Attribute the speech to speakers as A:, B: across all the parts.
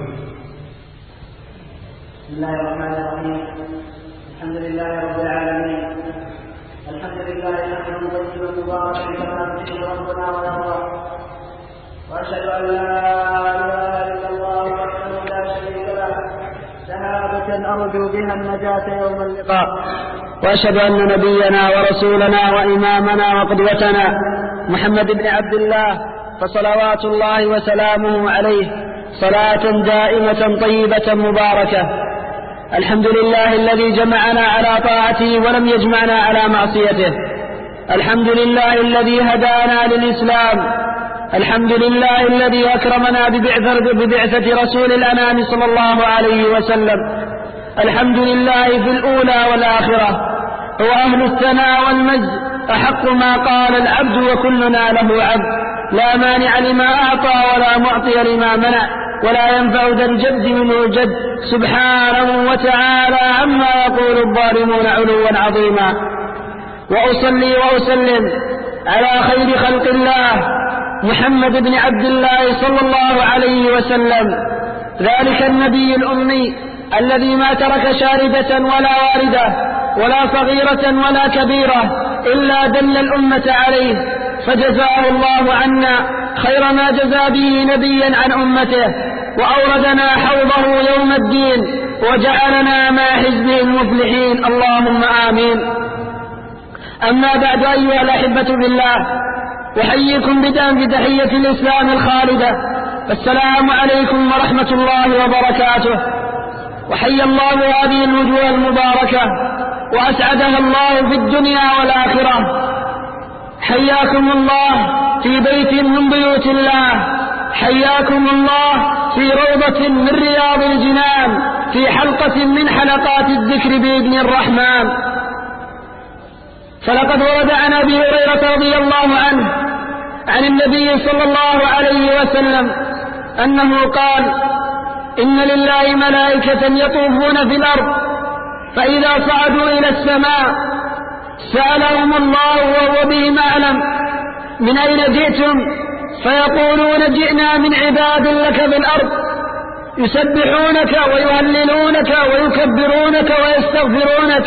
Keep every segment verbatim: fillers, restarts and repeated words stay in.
A: بسم الله الرحمن الرحيم. الحمد لله رب العالمين. الحمد لله نحمده طيبا مباركا كما يحب ربنا ويرضى. واشهد ان لا اله الا الله وحده لا شريك له شهاده ارجو بها النجاه يوم اللقاء. واشهد ان نبينا ورسولنا وامامنا وقدوتنا محمد بن عبد الله فصلوات الله وسلامه عليه صلاة دائمة طيبة مباركة. الحمد لله الذي جمعنا على طاعته ولم يجمعنا على معصيته. الحمد لله الذي هدانا للإسلام. الحمد لله الذي أكرمنا ببعثة رسول الأنام صلى الله عليه وسلم. الحمد لله في الأولى والآخرة. هو أهل الثناء والمجد أحق ما قال العبد وكلنا له عبد. لا مانع لما أعطى ولا معطي لما منع ولا ينفع ذا الجد منه الجد سبحانه وتعالى عما يقول الظالمون علوا عظيما. وأصلي وأسلم على خير خلق الله محمد بن عبد الله صلى الله عليه وسلم، ذلك النبي الأمي الذي ما ترك شاردة ولا واردة ولا صغيرة ولا كبيرة إلا دل الأمة عليه، فجزاه الله عنا خير ما جزى به نبيا عن أمته، وأوردنا حوضه يوم الدين وجعلنا مع حزبه المفلحين، اللهم آمين. أما بعد أيها الأحبة بالله، أحييكم بدءا بتحية الإسلام الخالدة، السلام عليكم ورحمة الله وبركاته. وحيا الله هذه الوجوه المباركة وأسعدها الله في الدنيا والآخرة. حياكم الله في بيت من بيوت الله، حياكم الله في روضة من رياض الجنان، في حلقة من حلقات الذكر بإذن الرحمن. فلقد ورد عن أبي هريرة رضي الله عنه عن النبي صلى الله عليه وسلم أنه قال: إن لله ملائكة يطوفون في الأرض، فإذا صعدوا إلى السماء سألهم الله وهو بهم أعلم: من أين جئتم؟ فيقولون: جئنا من عباد لك في الأرض يسبحونك ويهللونك ويكبرونك ويستغفرونك.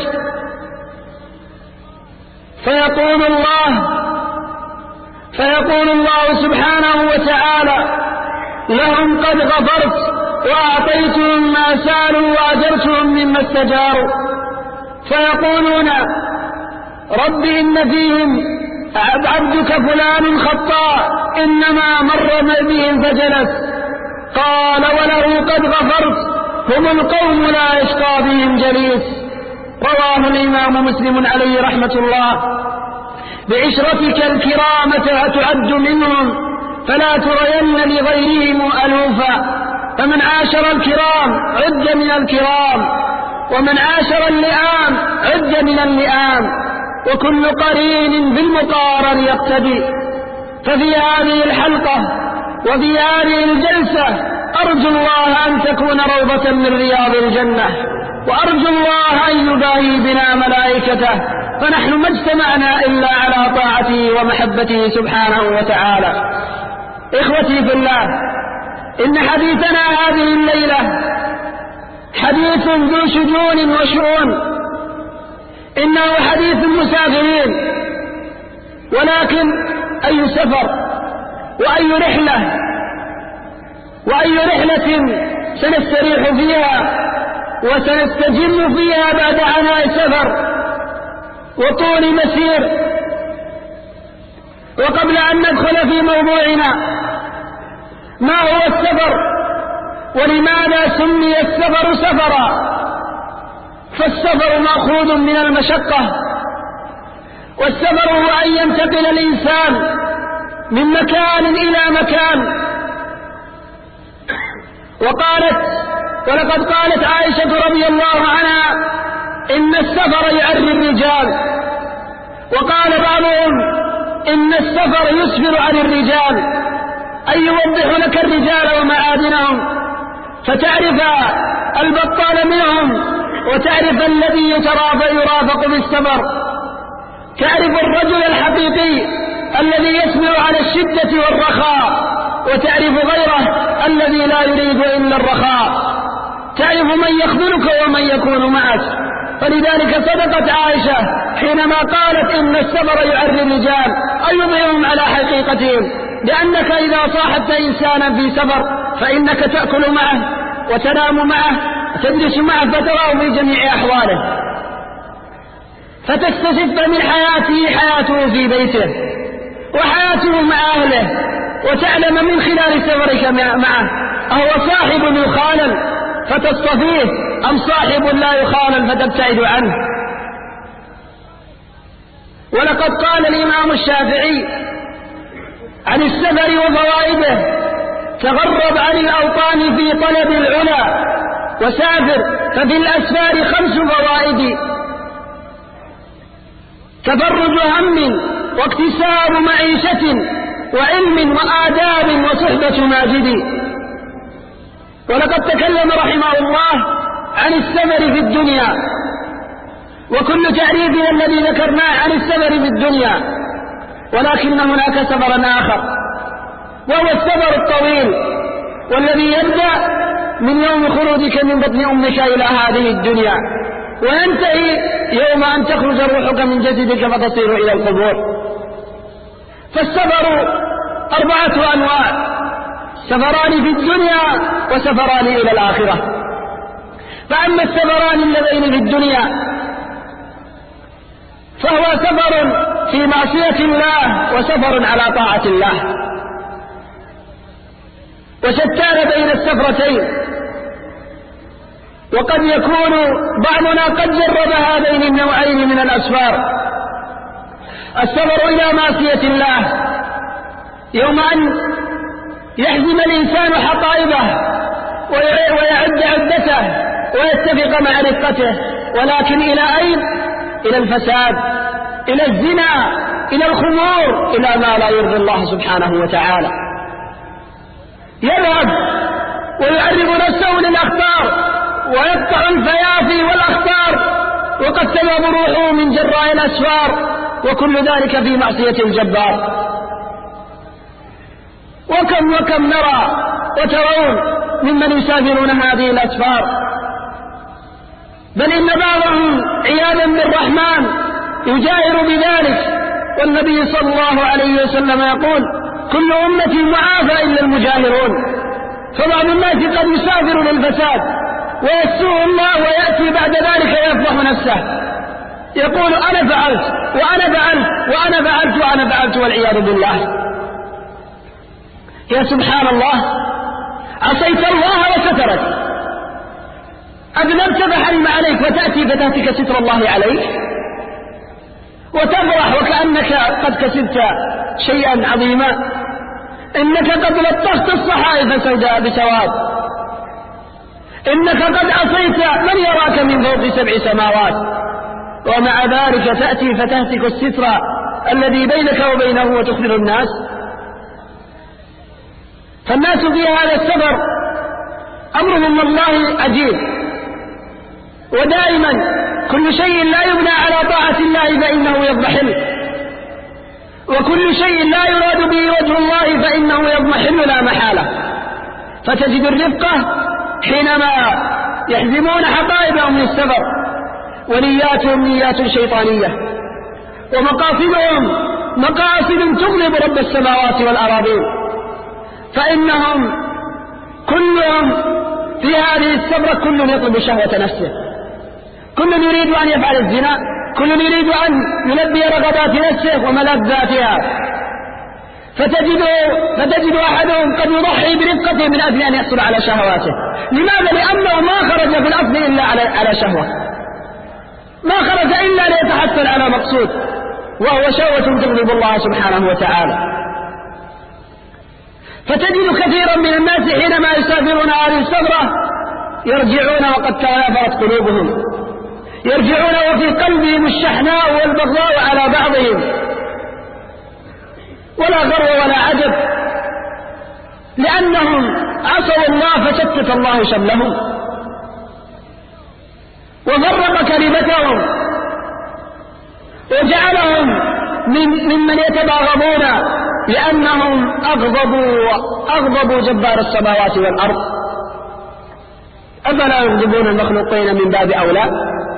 A: فيقول الله فيقول الله سبحانه وتعالى: لهم قد غفرت وأعطيتهم ما سالوا وأجرتهم مما استجاروا. فيقولون: رب إن فيهم عبدك فلان خطاء إنما مر بهم فجلس. قال: وله قد غفرت، هم القوم لا يشقى بهم جليس. رواه الإمام مسلم عليه رحمة الله. بعشرتك الكرامة تعد منهم، فلا ترين لغيرهم ألوفا. فمن عاشر الكرام عد من الكرام، ومن عاشر اللئام عد من اللئام، وكل قرين بالمقارن يقتدي. ففي هذه الحلقة وفي هذه الجلسة أرجو الله أن تكون روضة من رياض الجنة، وأرجو الله أن يباهي بنا ملائكته، فنحن ما اجتمعنا إلا على طاعته ومحبته سبحانه وتعالى. إخوتي في الله، إن حديثنا هذه الليلة حديث ذو شجون وشؤون، إنه حديث المسافرين، ولكن أي سفر وأي رحلة وأي رحلة سنستريح فيها وسنستجم فيها بعد عناء السفر وطول مسير. وقبل أن ندخل في موضوعنا، ما هو السفر ولماذا سمي السفر سفرا؟ فالسفر مأخوذ من المشقة، والسفر هو أن ينتقل الإنسان من مكان إلى مكان. وقالت ولقد قالت عائشة رضي الله عنها: إن السفر يعري الرجال. وقال بعضهم: إن السفر يسفر عن الرجال، أي يوضح لك الرجال ومعادنهم، فتعرف البطال منهم وتعرف الذي يرافق بالسفر، تعرف الرجل الحقيقي الذي يسمع على الشدة والرخاء
B: وتعرف غيره الذي لا يريد إلا الرخاء، تعرف من يخذلك ومن يكون معك. فلذلك صدقت عائشة حينما قالت إن الصبر يعري الرجال أي يضعهم على حقيقتهم، لأنك إذا صاحبت إنسانا في سفر فإنك تأكل معه وتنام معه وتجلس معه فتراه في جميع أحواله، فتستشف من حياته حياته في بيته وحياته مع أهله، وتعلم من خلال سفرك معه أهو صاحب يخالل فتصطفيه أم صاحب لا يخالل فتبتعد عنه. ولقد قال الإمام الشافعي عن السفر وفوائده: تغرب عن الأوطان في طلب العلا وسافر ففي الأسفار خمس فوائد: تفرج هم واكتساب معيشة وعلم وآداب وصحبة ماجد. ولقد تكلم رحمه الله عن السفر في الدنيا، وكل تعريفنا الذي ذكرناه عن السفر في الدنيا، ولكن هناك سفرا آخر وهو السفر الطويل، والذي يبدأ من يوم خروجك من بطن أمك إلى هذه الدنيا وينتهي يوم أن تخرج روحك من جسدك فتصير إلى القبور. فالسفر أربعة أنواع: سفران في الدنيا وسفران إلى الآخرة. فأما السفران اللذين في الدنيا فهو سفر في معصية الله وسفر على طاعة الله، وشتان بين السفرتين. وقد يكون بعضنا قد جرب هذين النوعين من الأسفار: السفر إلى معصية الله يوم أن يحزم الإنسان حقائبه ويعد عدته ويتفق مع رفقته، ولكن إلى أين؟ إلى الفساد، إلى الزنا، إلى الخمور، إلى ما لا يرضي الله سبحانه وتعالى. يذهب ويعرض نفسه للأخطار ويقطع الفيافي والأخطار، وقد تذهب روحه من جراء الأسفار، وكل ذلك في معصية الجبار. وكم وكم نرى وترون ممن يسافرون هذه الأسفار، بل إن بعضهم عياذا بالرحمن يجاهر بذلك، والنبي صلى الله عليه وسلم يقول: كل أمتي معافى إلا المجاهرون. فبعض الناس قد يسافر للفساد ويسوء الله ويأتي بعد ذلك يفضح نفسه، يقول: أنا فعلت وأنا فعلت وأنا فعلت وأنا فعلت والعياذ بالله. يا سبحان الله، عصيت الله وسترك، أذنبت فحرم عليك، وتأتي فتهتك ستر الله عليك وتفرح وكأنك قد كسبت شيئا عظيما. إنك قد لطخت الصحائف سوداء بسواد، إنك قد عصيت من يراك من فوق سبع سماوات، ومع ذلك تأتي فتهتك الستر الذي بينك وبينه وتخبر الناس. فالناس في هذا السفر أمرهم والله عجيب، ودائما كل شيء لا يبنى على طاعة الله فإنه يضمحل، وكل شيء لا يراد به وجه الله فإنه يضمحل لا محالة. فتجد الرفقة حينما يحزمون حقائبهم للسفر ونياتهم نيات شيطانية، ومقاصدهم مقاصد تغلب رب السماوات والأراضين، فإنهم كلهم في هذه السفرة كل يطلب شهوة نفسه، كل يريد أن يفعل الزنا، كل يريد أن يلبي رغبات نفسه وملذاتها. فتجد, فتجد أحدهم قد يضحي برفقته من أجل أن يحصل على شهواته. لماذا؟ لأنه ما خرج في الأصل إلا على, على شهوة، ما خرج إلا ليتحصل على مقصود، وهو شهوة تغضب الله سبحانه وتعالى. فتجد كثيرا من الناس حينما يسافرون هذه السفرة يرجعون وقد تنافرت قلوبهم، يرجعون وفي قلبهم الشحناء والبغضاء على بعضهم، ولا غرو ولا عجب، لأنهم عصوا الله فشتت الله شملهم وفرق كلمتهم وجعلهم من ممن يتباغضون لأنهم أغضبوا أغضبوا جبار السماوات والأرض. أفلا يغضبون المخلوقين من باب أولى؟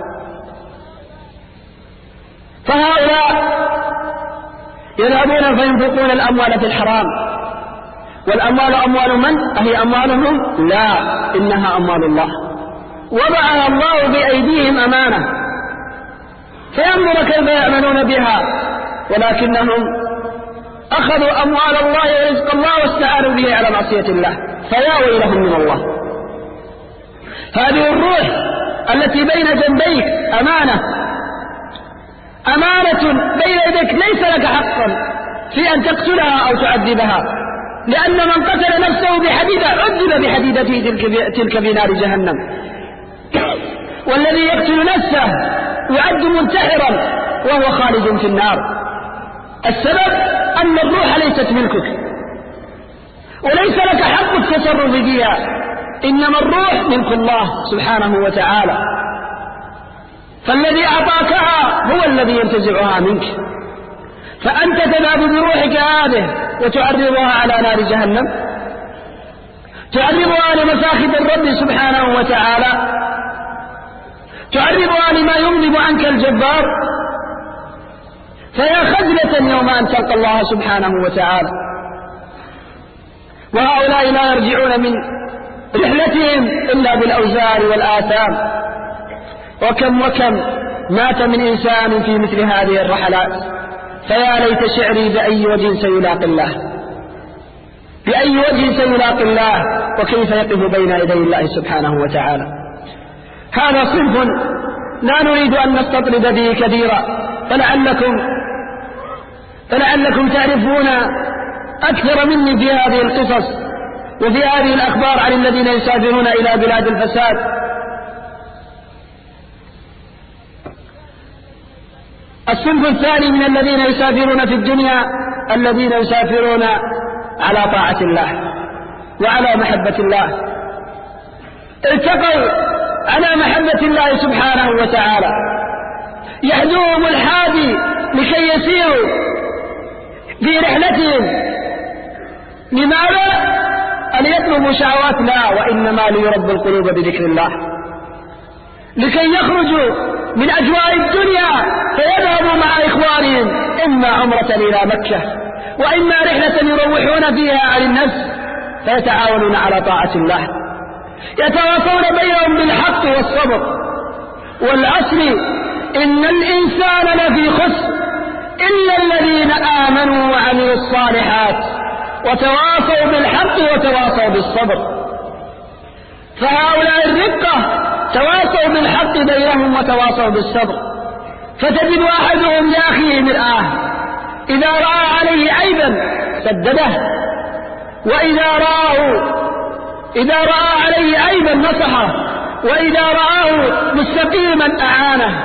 B: فهؤلاء يذهبون فينفقون الأموال في الحرام، والأموال أموال من؟ أهي أموالهم؟ لا، إنها أموال الله، وضعها الله بأيديهم أمانة، فينظر كيف يعملون بها، ولكنهم أخذوا أموال الله ورزق الله واستعانوا به على معصية الله، فيا ويلهم من الله. هذه الروح التي بين جنبيك أمانة، أمانة بين يديك، ليس لك حقا في أن تقتلها أو تعذبها، لأن من قتل نفسه بحديدة عذب بحديدته تلك في نار جهنم، والذي يقتل نفسه يعد منتحرا وهو خالد في النار. السبب أن الروح ليست ملكك وليس لك حق التصرف فيها، إنما الروح ملك الله سبحانه وتعالى، فالذي أعطاكها هو الذي ينتزعها منك، فأنت تذهب بروحك هذه وتعرضها على نار جهنم، تعرضها لمساخط الرب سبحانه وتعالى، تعرضها لما يغضب عنك الجبار، فيا خجلة يوم أن تلقى الله سبحانه وتعالى. وهؤلاء لا يرجعون من رحلتهم إلا بالأوزار والآثام، وكم وكم مات من إنسان في مثل هذه الرحلات، فيا ليت شعري بأي وجه سيلاقي الله، بأي وجه سيلاقي الله، وكيف يقف بين يدي الله سبحانه وتعالى. هذا صنف لا نريد أن نستطرد به كثيرا، فلعلكم فلعلكم تعرفون أكثر مني في هذه القصص وفي هذه الأخبار عن الذين يسافرون إلى بلاد الفساد. الصنف الثاني من الذين يسافرون في الدنيا الذين يسافرون على طاعة الله وعلى محبة الله، التقوا على محبة الله سبحانه وتعالى، يحدوهم الحادي لكي يسيروا في رحلتهم. لماذا؟ أن يطلبوا شهوات؟ لا، وإنما ليربوا القلوب بذكر الله، لكي يخرجوا من أجواء الدنيا فيذهبوا مع إخوانهم إما عمرة إلى مكة وإما رحلة يروحون فيها عن النفس، فيتعاونون على طاعة الله، يتواصون بينهم بالحق والصبر. والعصر إن الإنسان لفي خسر إلا الذين آمنوا وعملوا الصالحات وتواصوا بالحق وتواصوا بالصبر. فهؤلاء الرقة تواصوا بالحق بينهم وتواصوا بالصبر، فتجد أحدهم لأخيه مرآة، إذا رأى عليه عيبا سدده، وإذا رآه إذا رأى عليه عيبا نصحه، وإذا رآه مستقيما أعانه،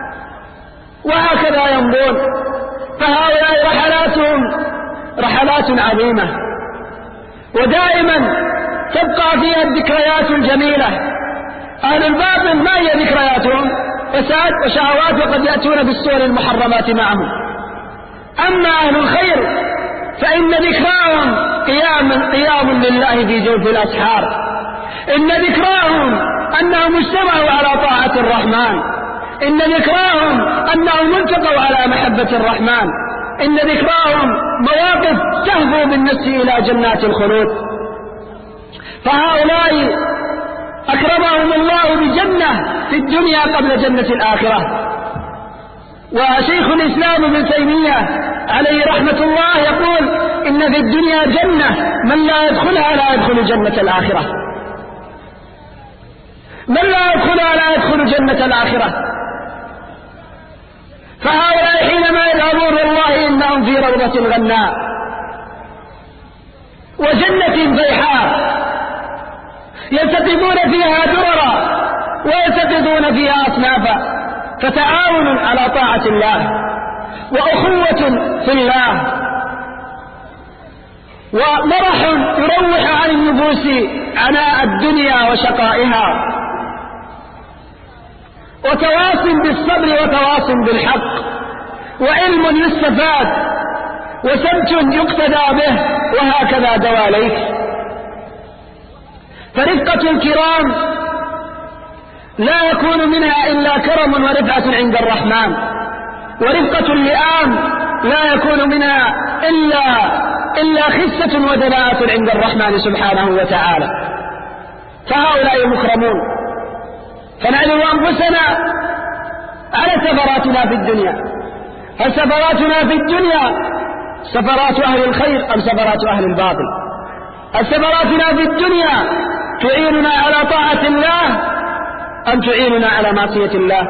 B: وهكذا يمضون. فهؤلاء رحلاتهم رحلات عظيمة، ودائما تبقى فيها الذكريات الجميلة. أهل الباطل ما هي ذكرياتهم؟ فساد وشهوات، وقد يأتون بالصور المحرمات معهم. أما أهل الخير فإن ذكراهم قيام قيام لله في جوف الأسحار، إن ذكراهم أنهم اجتمعوا على طاعة الرحمن، إن ذكراهم أنهم التقوا على محبة الرحمن، إن ذكراهم مواقف تهفو بالنفس إلى جنات الخلود. فهؤلاء أكرمهم الله بجنة في الدنيا قبل جنة الآخرة. وشيخ الإسلام ابن تيمية عليه رحمة الله يقول إن في الدنيا جنة من لا يدخلها لا يدخل جنة الآخرة، من لا يدخلها لا يدخل جنة الآخرة. فهؤلاء حينما يذهبون والله إنهم في روضة غناء وجنة فيحاء يلتقطون فيها دررا ويلتقطون فيها أصنافا، فتعاون على طاعة الله وأخوة في الله ومرح يروح عن النفوس عناء الدنيا وشقائها، وتواص بالصبر وتواص بالحق، وعلم يستفاد وسبت يقتدى به، وهكذا دواليك. فرفقة الكرام لا يكون منها إلا كرم ورفعة عند الرحمن، ورفقة اللئام لا يكون منها إلا, إلا خسة ودناءة عند الرحمن سبحانه وتعالى. فهؤلاء مكرمون، فنعلم أنفسنا على سفراتنا في الدنيا. هل سفراتنا في الدنيا سفرات أهل الخير أم سفرات أهل الباطل؟ هل سفراتنا في الدنيا تعيننا على طاعة الله أم تعيننا على معصية الله؟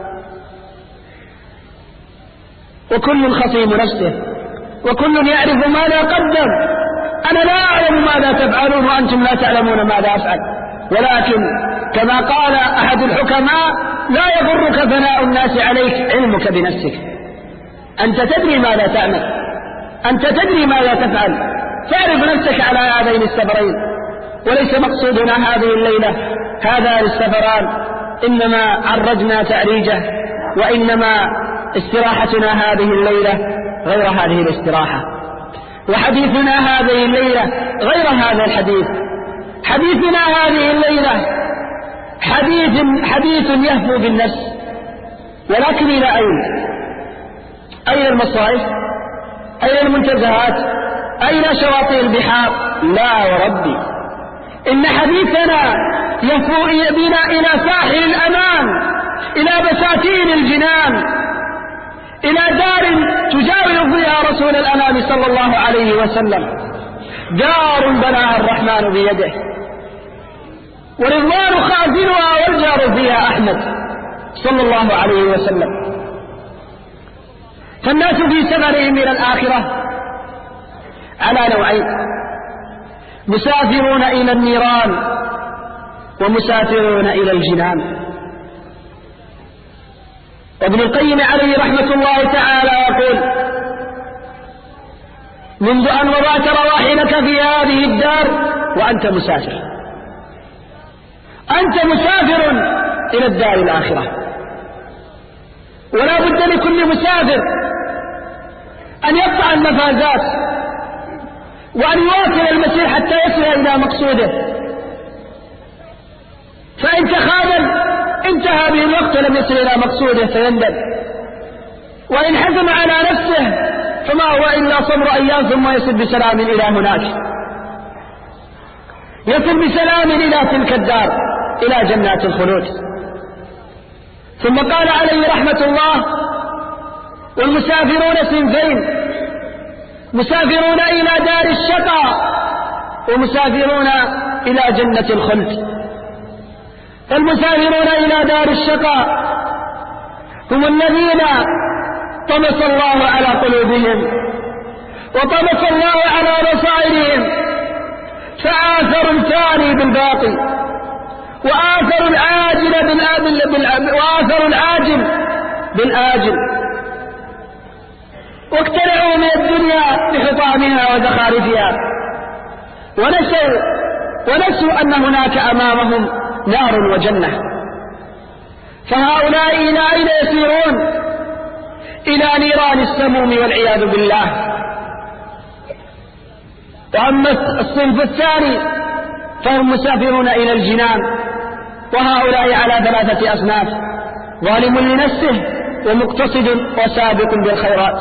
B: وكل خصيم نفسه، وكل يعرف ماذا قدم. أنا لا أعلم ماذا تفعلون وأنتم لا تعلمون ماذا أفعل، ولكن كما قال أحد الحكماء: لا يضرك ثناء الناس عليك، علمك بنفسك. أنت تدري ماذا تعمل، أنت تدري ماذا تفعل، تعرف نفسك على هذين السفرين. وليس مقصودنا هذه الليلة هذا السفران، إنما عرجنا تعريجه، وإنما استراحتنا هذه الليلة غير هذه الاستراحة، وحديثنا هذه الليلة غير هذا الحديث. حديثنا هذه الليلة حديث حديث يهفو بالنفس، ولكن إلى أين؟ أين المصائف؟ أين المنتزهات؟ أين شواطئ البحار؟ لا وربي، إن حديثنا يهفو بنا إلى ساحل الأمان، إلى بساتين الجنان، إلى دار تجاور فيها رسول الأنام صلى الله عليه وسلم، دار بناها الرحمن بيده، ورضوان خازنها والجار فيها أحمد صلى الله عليه وسلم. فالناس في سفرهم إلى الآخرة على نوعين: مسافرون إلى النيران ومسافرون إلى الجنان. وابن القيم عليه رحمة الله تعالى يقول: منذ أن وضعت رواحلك في هذه الدار وأنت مسافر، أنت مسافر إلى الدار الآخرة. ولا بد لكل مسافر أن يقطع المفازات وأن يواصل المسير حتى يصل إلى مقصوده، فإن تخاذل انتهى به الوقت ولم يصل إلى مقصوده فيندم، وإن حزم على نفسه فما هو إلا صبر أيام ثم يصل بسلام إلى هناك، يصل بسلام إلى تلك الدار، إلى جنات الخلود. ثم قال عليه رحمة الله: والمسافرون صنفين: مسافرون إلى دار الشقاء ومسافرون إلى جنة الخلد. المسافرون إلى دار الشقاء هم الذين طمس الله على قلوبهم وطمس الله على بصائرهم، فآثروا الثاني بالباطل وآثروا العاجل بالآجل وآثروا العاجل بالآجل، واقتنعوا من الدنيا بحطامها وزخارفها، ونسوا ونسوا أن هناك أمامهم نار وجنة. فهؤلاء إلى أين يسيرون؟ إلى نيران السموم والعياذ بالله. وأما الصنف الثاني فهم مسافرون إلى الجنان، وهؤلاء على ثلاثة أصناف: ظالم لنفسه ومقتصد وسابق بالخيرات.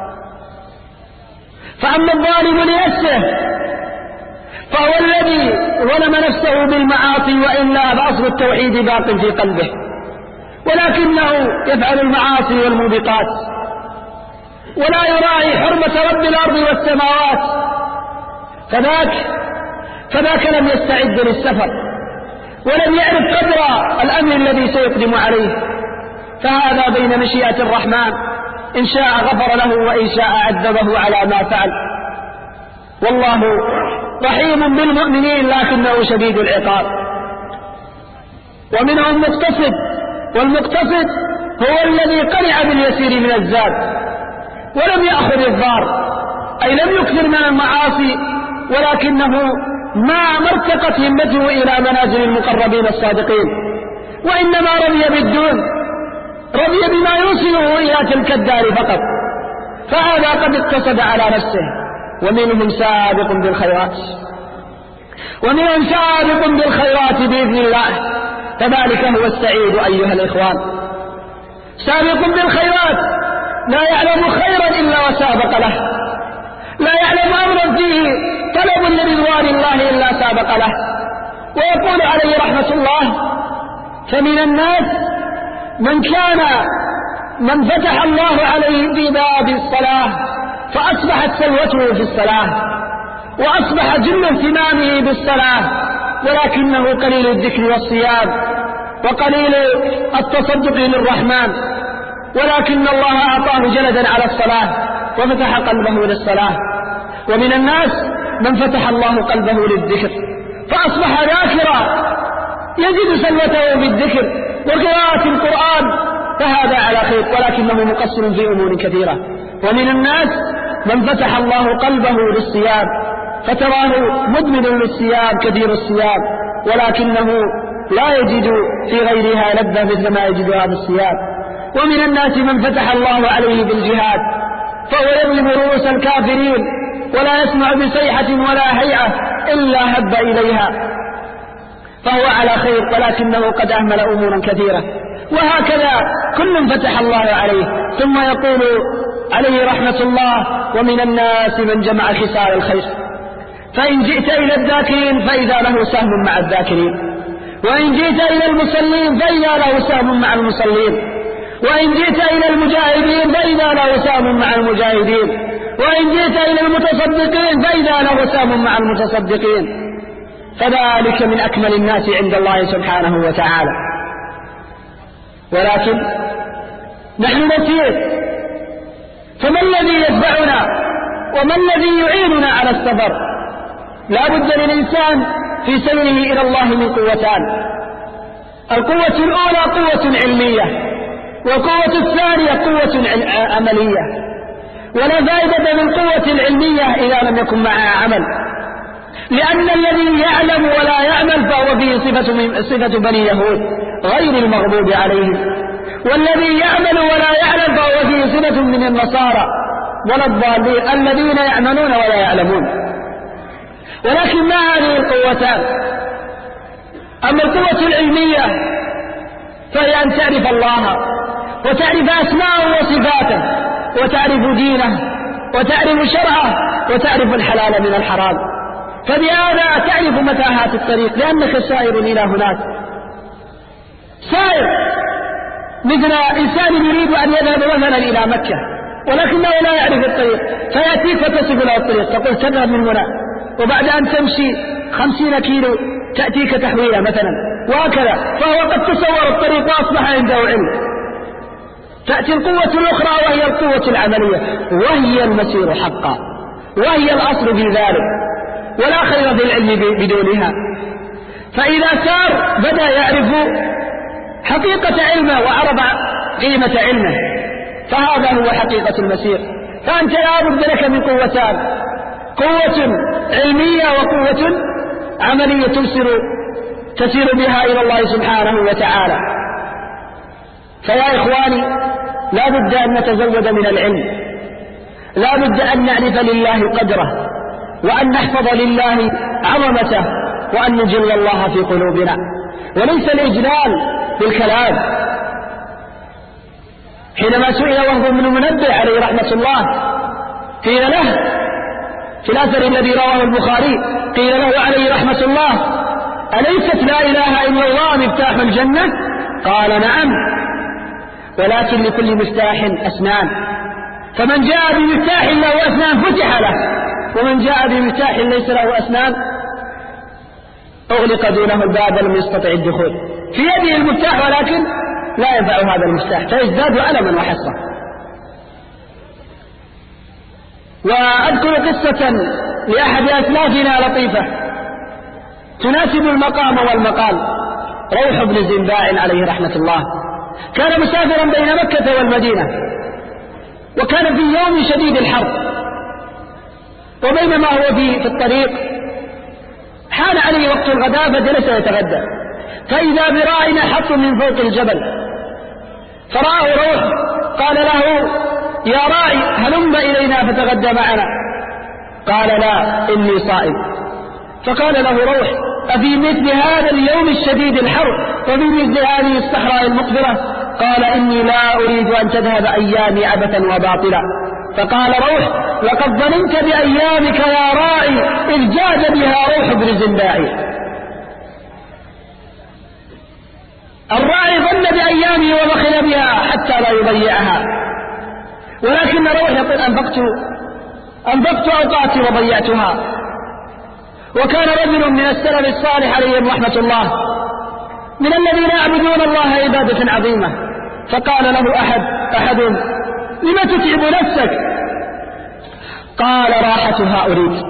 B: فأما الظالم لنفسه فهو الذي ظلم نفسه بالمعاصي، وإلا فأصل التوحيد باق في قلبه، ولكنه يفعل المعاصي والموبقات ولا يراعي حرمة رب الأرض والسماوات، فذاك فذاك لم يستعد للسفر ولم يعرف قدر الأمر الذي سيقدم عليه. فهذا بين مشيئة الرحمن، إن شاء غفر له وإن شاء عذبه على ما فعل. والله رحيم بالمؤمنين لكنه شديد العقاب. ومنهم مقتصد، والمقتصد هو الذي قنع باليسير من الزاد ولم يأخذ الضار، أي لم يكثر من المعاصي، ولكنه ما مرتقت همته إلى منازل المقربين الصادقين، وإنما رضي بالدون، رضي بما يوصله إلى تلك الدار فقط، فهذا قد اقتصد على نفسه. ومنهم سابق بالخيرات ومنهم سابق بالخيرات بإذن الله، فذلك هو السعيد أيها الإخوان. سابق بالخيرات لا يعلم خيرا إلا وسابق له، لا يعلم أمرا فيه طلب لرضوان الله إلا سابق له. ويقول عليه رحمة الله: فمن الناس من كان من فتح الله عليه في باب الصلاة فأصبحت سلوته في الصلاة وأصبح جل اهتمامه بالصلاة، ولكنه قليل الذكر والصيام وقليل التصدق للرحمن، ولكن الله أعطاه جلدا على الصلاة وفتح قلبه للصلاة. ومن الناس من فتح الله قلبه للذكر فأصبح ذاكرا يجد سلوته بالذكر وقراءة القرآن، فهذا على خير، ولكنه مقصر في أمور كثيرة. ومن الناس من فتح الله قلبه للصيام فتراه مدمن للصيام كثير الصيام، ولكنه لا يجد في غيرها لذة مثل ما يجدها بالصيام. ومن الناس من فتح الله عليه بالجهاد فهو يظلم رؤوس الكافرين ولا يسمع بصيحة ولا هيئة إلا هب إليها، فهو على خير، ولكنه قد أهمل أمورا كثيرة. وهكذا كل فتح الله عليه. ثم يقول عليه رحمة الله: ومن الناس من جمع خسال الخير، فإن جئت إلى الذاكرين فإذا له سهم مع الذاكرين، وإن جئت إلى المصلين فإذا له سهم مع المصلين، وإن جئت إلى المجاهدين فإذا له سهم مع المجاهدين، وإن جئت إلى المتصدقين فإذا له سهم مع المتصدقين. فذلك من أكمل الناس عند الله سبحانه وتعالى. ولكن نحن نسير، فما الذي يدفعنا وما الذي يعيننا على السفر؟ لا بد للإنسان في سيره إلى الله من قوتان: القوة الأولى قوة علمية، والقوة الثانية قوة عملية. ولا فائدة من القوة العلمية إذا لم يكن معها عمل، لأن الذي يعلم ولا يعمل فهو فيه صفة, صفة بني يهود غير المغضوب عليهم، والذي يعمل ولا يعلم فهو فيه صفة من النصارى ولا الضالين الذين يعملون ولا يعلمون. ولكن ما هذه القوتان؟ أما القوة العلمية فهي أن تعرف الله وتعرف أسماءه وصفاته وتعرف دينه وتعرف شرعه وتعرف الحلال من الحرام، فبهذا تعرف متاهات الطريق، لأنك سائر إلى هناك، سائر مثل إنسان يريد أن يذهب مثلا إلى مكة ولكنه لا يعرف الطريق، فيأتيك فتصف له الطريق، تقول تذهب من هنا، وبعد أن تمشي خمسين كيلو تأتيك تحويلة مثلا، وهكذا، فهو قد تصور الطريق وأصبح عنده علم. تأتي القوة الأخرى وهي القوة العملية، وهي المسير حقا، وهي الأصل في ذلك، ولا خير في العلم بدونها. فإذا سار بدأ يعرف حقيقة علمه وعرف قيمة علمه، فهذا هو حقيقة المسير. فأنت لا بد لك من قوتان: قوة علمية وقوة عملية تسير تسير بها إلى الله سبحانه وتعالى. فيا إخواني، لا بد أن نتزود من العلم، لا بد أن نعرف لله قدره، وأن نحفظ لله عظمته، وأن نجل الله في قلوبنا، وليس الإجلال بالكلام. حينما سئل وهو ابن منبه عليه رحمة الله قيل له في الأثر الذي رواه البخاري، قيل له عليه رحمة الله: أليست لا إله إلا الله مفتاح الجنة؟ قال: نعم، ولكن لكل مفتاح أسنان، فمن جاء بمفتاح له أسنان فتح له، ومن جاء بمفتاح ليس له أسنان أغلق دونه الباب ولم يستطع الدخول. في يده المفتاح ولكن لا ينفع هذا المفتاح، فيزداد ألما وحسرة. وأذكر قصة لأحد أسلافنا لطيفة تناسب المقام والمقال. روح بن زنباع عليه رحمة الله كان مسافرا بين مكة والمدينة، وكان في يوم شديد الحر، وبينما هو في, في الطريق حان عليه وقت الغداء فجلس يتغدى، فإذا براء حط من فوق الجبل، فرآه روح قال له: يا راعي هلم إلينا فتغدى معنا. قال لا إني صائم. فقال له روح أفي مثل هذا اليوم الشديد الحر وفي مثل هذه الصحراء المقبرة؟ قال إني لا أريد أن تذهب أيامي عبثا وباطلا. فقال روح لقد ظننت بأيامك يا راعي إذ جاد بها روح بن زنباعي. الراعي ظن بأيامه وبخل بها حتى لا يضيعها، ولكن روح يقول أنفقت أنفقت أوقاتي وضيعتها. وكان رجل من السلف الصالح عليهم رحمة الله من الذين يعبدون الله عبادة عظيمة، فقال له أحد أحد لم تتعب نفسك؟ قال راحتها أريد،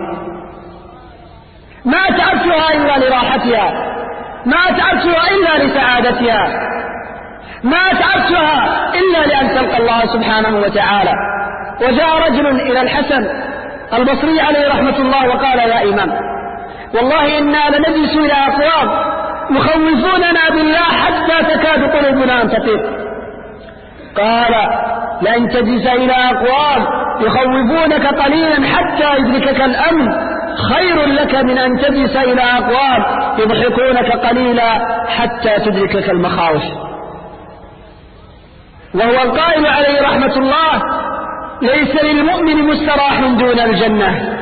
B: ما تعبتها إلا لراحتها، ما تعبتها إلا لسعادتها، ما تعبتها إلا لأن تلقى الله سبحانه وتعالى. وجاء رجل إلى الحسن البصري عليه رحمة الله وقال يا إمام والله إنا لنجلس إلى أقوام يخوفوننا بالله حتى تكاد قلوبنا أن تطير. قال لأن تجلس إلى أقوام يخوفونك قليلا حتى يدركك الأمن خير لك من أن تجلس إلى أقوام يضحكونك قليلا حتى تدركك المخاوف. وهو القائل عليه رحمة الله ليس للمؤمن مستراح دون الجنة.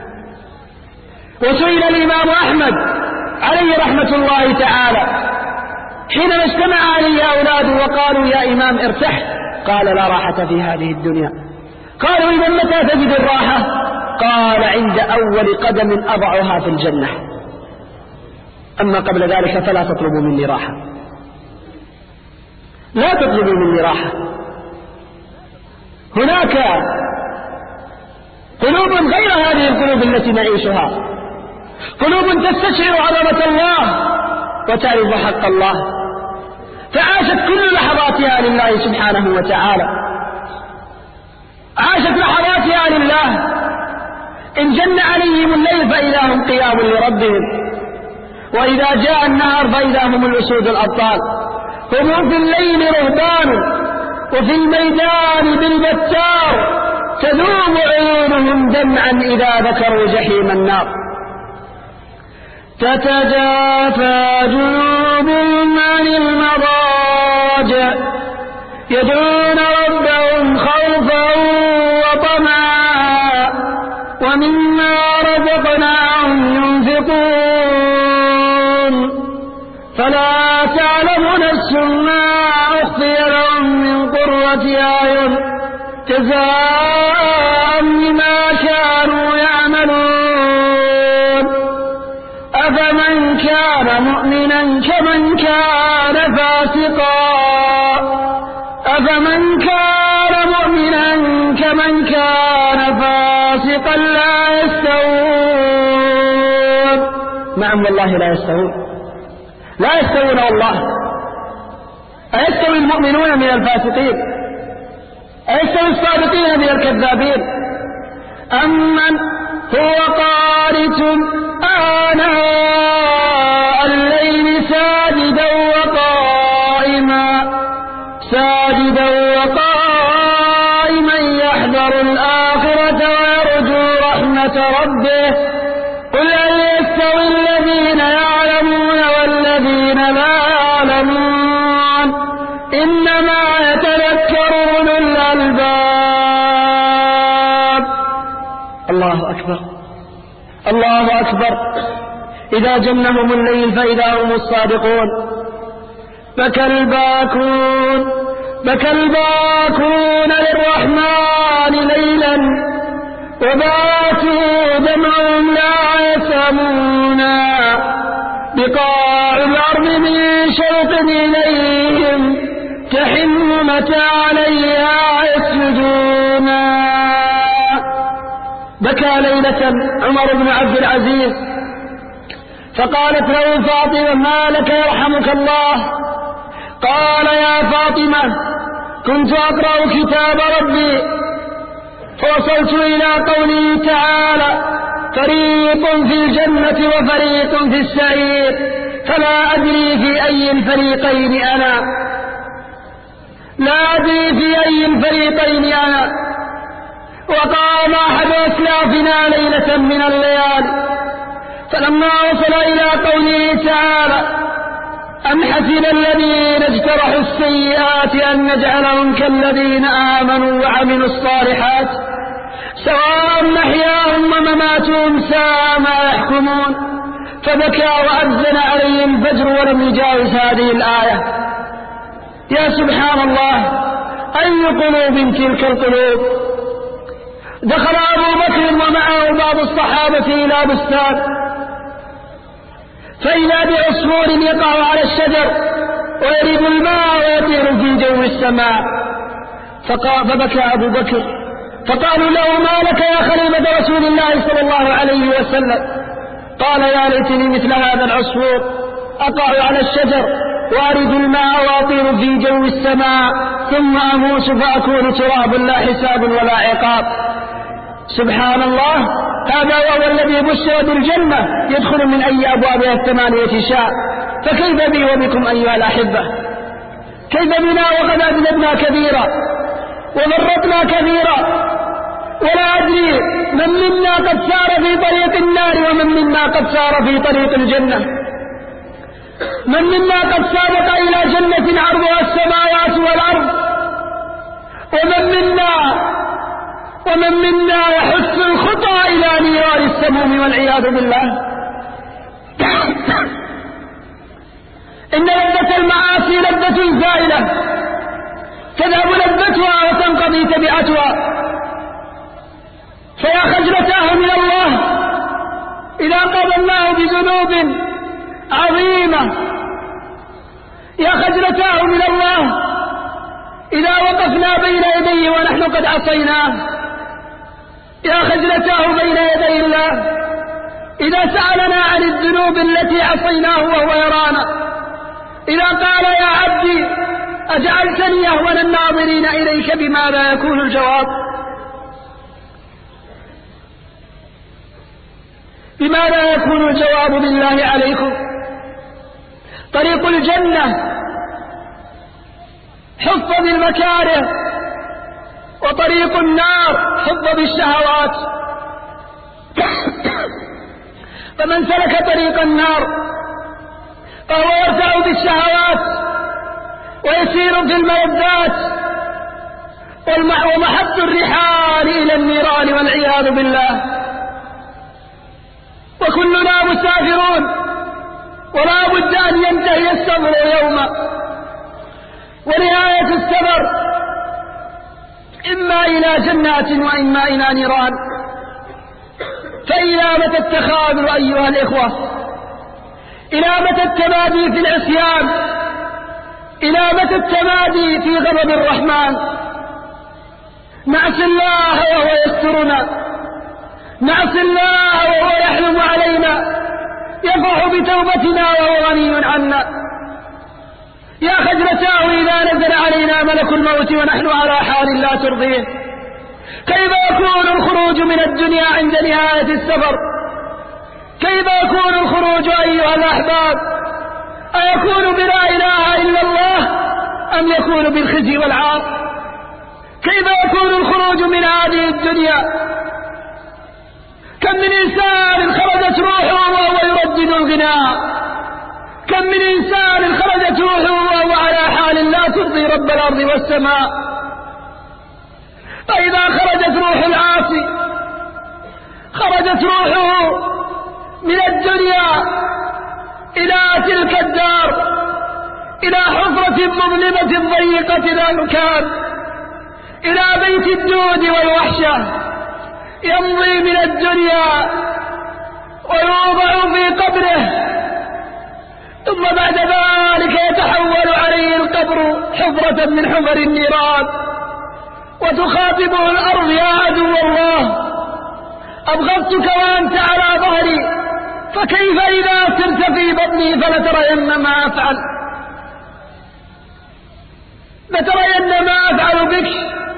B: وسئل الإمام أحمد عليه رحمة الله تعالى حينما اجتمع عليه أولاده وقالوا يا إمام ارتح، قال لا راحة في هذه الدنيا. قالوا إذا متى تجد الراحة؟ قال عند أول قدم أضعها في الجنة، أما قبل ذلك فلا تطلبوا مني راحة، لا تطلبوا مني راحة. هناك قلوب غير هذه القلوب التي نعيشها، قلوب تستشعر عظمة الله وتعرف حق الله، فعاشت كل لحظاتها لله سبحانه وتعالى، عاشت لحظاتها لله. إن جن عليهم الليل فإذا هم قيام لربهم، وإذا جاء النهار فإذا هم الأسود الأبطال. هم في الليل رهبان وفي الميدان بالبتار، تذوب عيونهم دمعا إذا ذكروا جحيم النار. تتجافى جنوبهم عن المضاجع يدعون ربهم خوفا وطمعا ومما رزقناهم ينفقون. فلا تعلم نفس ما أخفي لهم من قرة أعين جزاء بما كانوا يعملون. أفمن كان مؤمنا كمن كان فاسقا أفمن كان مؤمنا كمن كان فاسقا لا يستوون. نعم والله لا يستوون، لا يستوون والله. أيستوي المؤمنون من الفاسقين؟ أيستوي الصادقين من الكذابين؟ أمن هو قانت آناء الليل ساجدا وقائما ساجدا وقائما يحذر الآخرة ويرجو رحمة ربه. قل هل يستوي الذين يعلمون والذين لا يعلمون إنما يتذكر أولو الألباب. الله أكبر الله أكبر. إذا جنهم الليل فإذا هم الصادقون. بكى الباكون بكى الباكون للرحمن ليلا وباتوا دمعهم لا يسمون. بقاع الأرض من شوق إليهم تحن متى عليها يسجدون. بكى ليلة عمر بن عبد العزيز فقالت له فاطمة ما لك يرحمك الله؟ قال يا فاطمة كنت أقرأ كتاب ربي فوصلت إلى قوله تعالى فريق في الجنة وفريق في السعير فلا أدري في أي الفريقين أنا. لا أدري في أي الفريقين أنا. وقام أحد أسلافنا ليلة من الليالي فلما وصل إلى قوله تعالى أم حسب الذين اجترحوا السيئات أن نجعلهم كالذين آمنوا وعملوا الصالحات سواء محياهم ومماتهم ساء ما يحكمون فبكى وأذن عليه الفجر ولم يجاوز هذه الآية. يا سبحان الله، أي قلوب تلك القلوب. دخل أبو بكر ومعه بعض الصحابة إلى بستان فإذا بعصفور يقع على الشجر ويريد الماء ويطير في جو السماء فبكى أبو بكر فقالوا له ما لك يا خليفة رسول الله صلى الله عليه وسلم؟ قال يا ليتني مثل هذا العصفور أقع على الشجر وأريد الماء وأطير في جو السماء ثم أموت فأكون تراب لا حساب ولا عقاب. سبحان الله، هذا هو الذي بشر بالجنة يدخل من أي أبوابها الثمانية شاء. فكيف بي وبكم أيها الأحبة؟ كيف بنا وقد أذنبنا كثيرا ومرطنا كثيرا ولا أدري من منا قد سار في طريق النار ومن منا قد سار في طريق الجنة، من منا قد سابق إلى جنة عرضها السماوات والأرض ومن منا ومن منا يحث الخطى إلى نيران السموم والعياذ بالله. إن لذة المعاصي لذة زائلة تذهب لذتها وتنقضي تبعتها، فيا خجلتاه من الله إذا قضى الله بذنوب عظيمة، يا خجلتاه من الله إذا وقفنا بين يديه ونحن قد عصيناه، يا خجلتاه بين يدي الله إذا سألنا عن الذنوب التي عصيناه وهو يرانا، إذا قال يا عبدي أجعلتني أهون الناظرين إليك بماذا يكون الجواب؟ بماذا يكون الجواب بالله عليكم؟ طريق الجنة حف بالمكاره وطريق النار حف بالشهوات. فمن سلك طريق النار فهو يرتع بالشهوات ويسير في الملذات ومحط الرحال إلى النيران والعياذ بالله. وكلنا مسافرون ولا بد أن ينتهي السفر يوما، ونهاية السفر إما إلى جنات وإما إلى نيران. فإلى متى التخاذل أيها الإخوة؟ إلى متى التمادي في العصيان؟ إلى متى التمادي في غضب الرحمن؟ نعصي الله وهو يسترنا، نعصي الله وهو يحلم علينا، يفرح بتوبتنا وهو غني عنا. يا خجلتاه إذا نزل علينا ملك الموت ونحن على حال لا ترضيه. كيف يكون الخروج من الدنيا عند نهاية السفر؟ كيف يكون الخروج أيها الأحباب؟ أيكون بلا إله إلا الله أم يكون بالخزي والعار؟ كيف يكون الخروج من هذه الدنيا؟ كم من إنسان خرجت روحه وهو يردد الغناء، كم من إنسان خرجت روحه وهو على حال لا ترضي رب الأرض والسماء. فإذا خرجت روح العاصي خرجت روحه من الدنيا إلى تلك الدار، إلى حفرة مظلمة ضيقة لا مكان، إلى بيت الدود والوحشة، يمضي من الدنيا ويوضع في قبره، ثم بعد ذلك يتحول عليه القبر حفرة من حفر النيران، وتخاطبه الأرض يا عدو الله أبغضتك وأنت على ظهري، فكيف إذا سرت في بطني فلترين ما أفعل، لترين ما أفعل بك،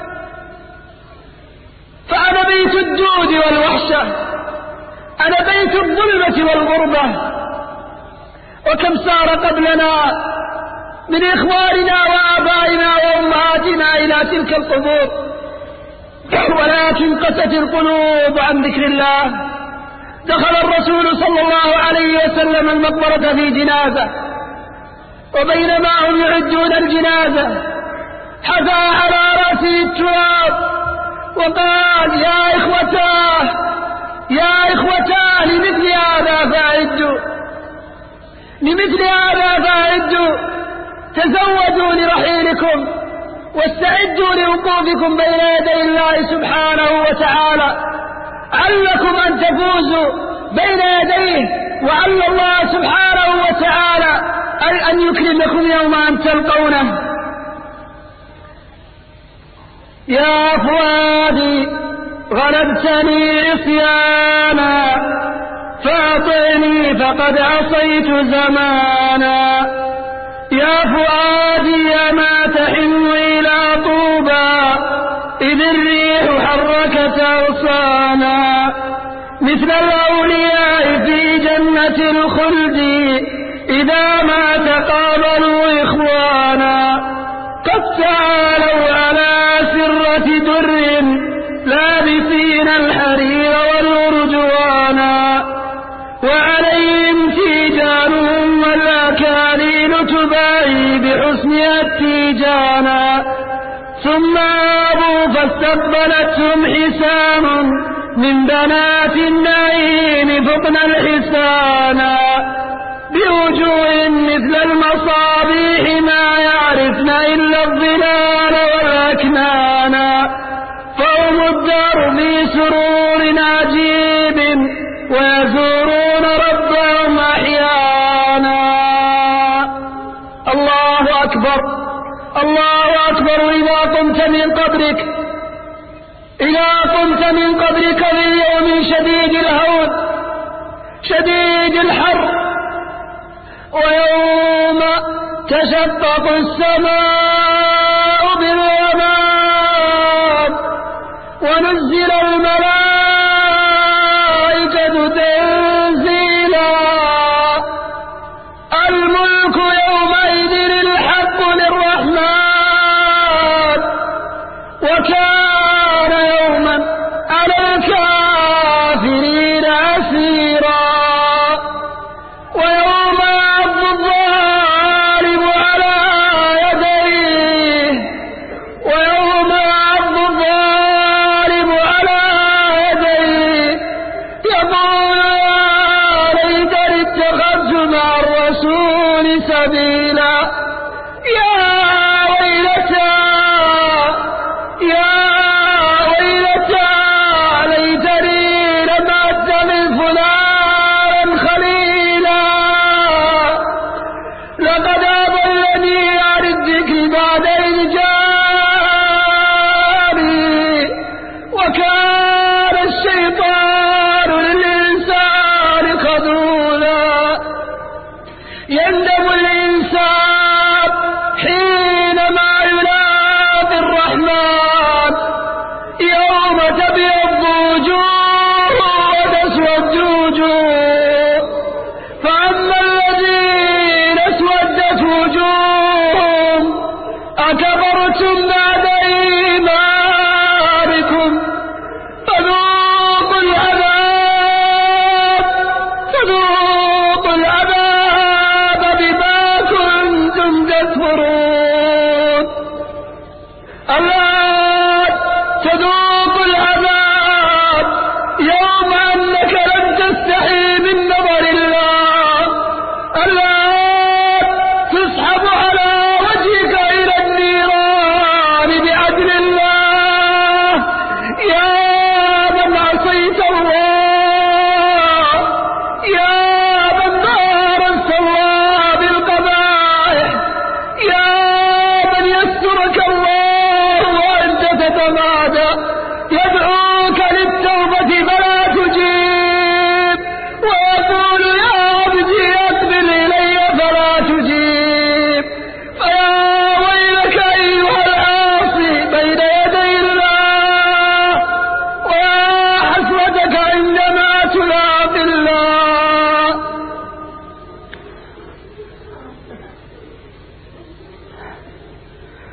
B: فأنا بيت الدود والوحشة، أنا بيت الظلمة والغربة. وكم سار قبلنا من إخواننا وآبائنا وأمهاتنا إلى تلك القبور، ولكن قست القلوب عن ذكر الله. دخل الرسول صلى الله عليه وسلم المقبرة في جنازة، وبينما هم يعدون الجنازة حفى على رأسه التراب وقال: يا إخوتاه يا إخوتاه لمثل هذا فأعدوا، لمثل هذا فأعدوا، تزودوا لرحيلكم واستعدوا لوقوفكم بين يدي الله سبحانه وتعالى، علكم أن تفوزوا بين يديه، وعل الله سبحانه وتعالى أن يكرمكم يوم أن تلقونه. يا فؤادي غلبتني عصيانا، فأطعني فقد عصيت زمانا. يا فؤادي أما تحن إلى طوبى إذ الريح حركت أغصانا، مثل الأولياء في جنة الخلد إذا ما تقابلوا إخوانا. قد تعالوا على سرة در لابسين الحرير والأرجوانا، وعليهم تيجانهم والأكاليل تباهي بحسنها التيجانا. ثم آبوا فاستقبلتهم حسام من بنات النعيم فقن الحسانا، بوجوه مثل المصابيح ما يعرفن إلا الظلال والأكنانا. فهم الدار في سرور عجيب ويزورون ربهم أحيانا. الله أكبر الله أكبر. إذا قمت من قبرك إذا قمت من قبرك في يوم شديد الهول شديد الحر، ويوم تشقق السماء بالغمام، ونزل الملائكة تنزيلا. الملك يومئذ الحق للرحمن، وكان يوما على الكافرين عسيرا. ويوم يعض الظالم على يديه ويوم يعض الظالم على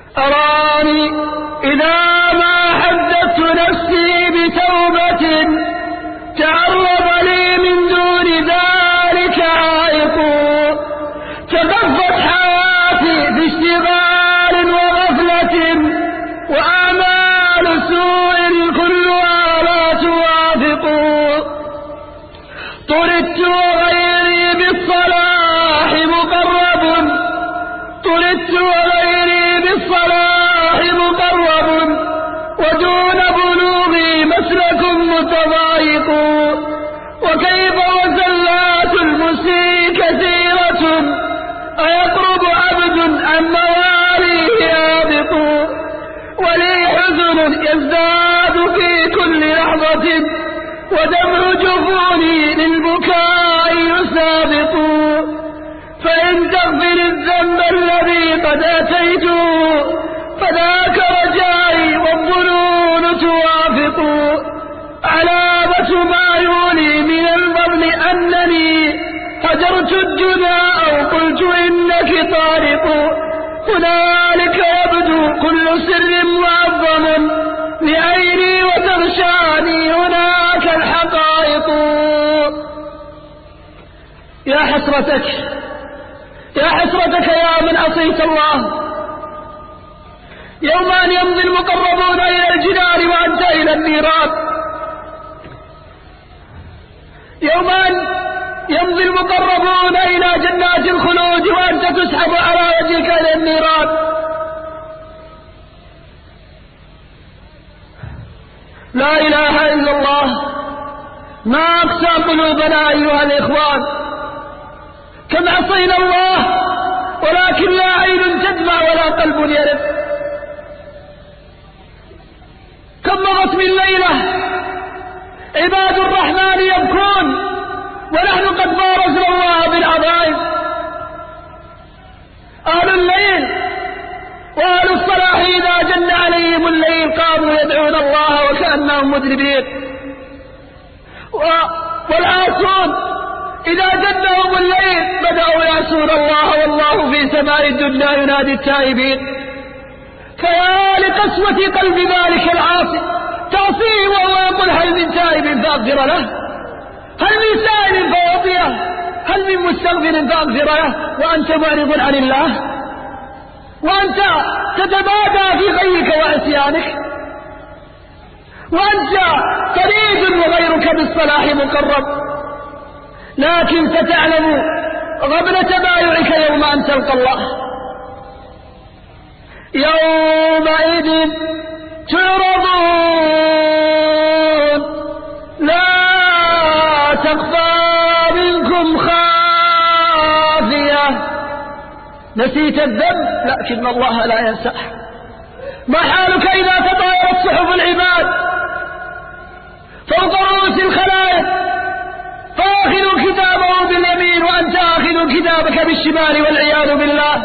B: أراني إذا ما حدثت نفسي بتوبة تعرض لي من دون ذلك عائق، تغفت حياتي في اشتغال وغفلة وأعمال سوء كلها لا توافق، طردت وغيري بالصلاح مقرب، طردت وغيري بالصلاح مقرب، ودون بلوغي مسلك متضايق، وكيف وزلات المسيء كثيرة أيقرب عبد عن مواليه يابق، ولي حزن يزداد في كل لحظة ودمع جفوني للبكاء يسابق، فإن تغفر الذنب الذي قد أتيته فذاك رجائي والظنون توافق، علامة ما يولي من الظن أنني هجرت الدنا أو قلت إنك طارق، هنالك يبدو كل سر معظم لعيني وتغشاني هناك الحقائق. يا حسرتك يا حسرتك يا من عصيت الله، يوم أن يمضي المقربون إلى الجنان وأنت إلى النيران، يوم أن يمضي المقربون إلى جنات الخلود وأنت تسحب على وجهك إلى النيران. لا إله إلا الله، ما أقسى قلوبنا أيها الإخوان، كم عصينا الله ولكن لا عين تدمع ولا قلب يرد، كم مضت من ليلة عباد الرحمن يبكون ونحن قد بارزنا الله بالعظائم، أهل الليل وأهل الصلاح إذا جن عليهم الليل قاموا يدعون الله وكأنهم مذنبين، والعاصون إذا جنهم الليل بدأوا يعصون الله والله في سماء الدنيا ينادي التائبين، فيا لقسوة قلب ذلك العاصي تعصيه وهو يقول هل من تائب فأغفر له، هل من سائل فأعطيه، هل من مستغفر فأغفر له، وأنت معرض عن الله، وأنت تتبادى في غيك وعصيانك، وأنت فريد وغيرك بالصلاح مقرب، لكن ستعلم غبن تبايعك يوم أن تلقى الله. يومئذ تعرضون لا تخفى منكم خافية، نسيت الذنب لكن الله لا ينسى. ما حالك إذا تطايرت صحف العباد فوق رؤوس الخلائق، فآخذ كتابه باليمين وأنت آخذ كتابك بالشمال والعياذ بالله،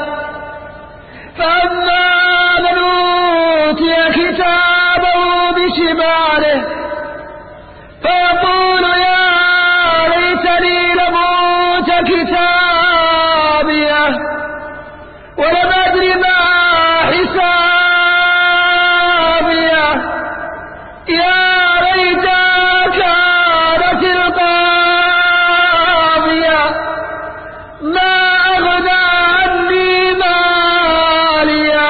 B: فأما من أوتي كتابه بشماله فيقول يا ليتني لم أوت كتابيه ولم أدر ما حسابيه، يا ليتها كانت القاضية ما أغنى عني ماليه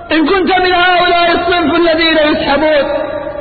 B: إن كنت من هؤلاء الصنف الذين يسحبون.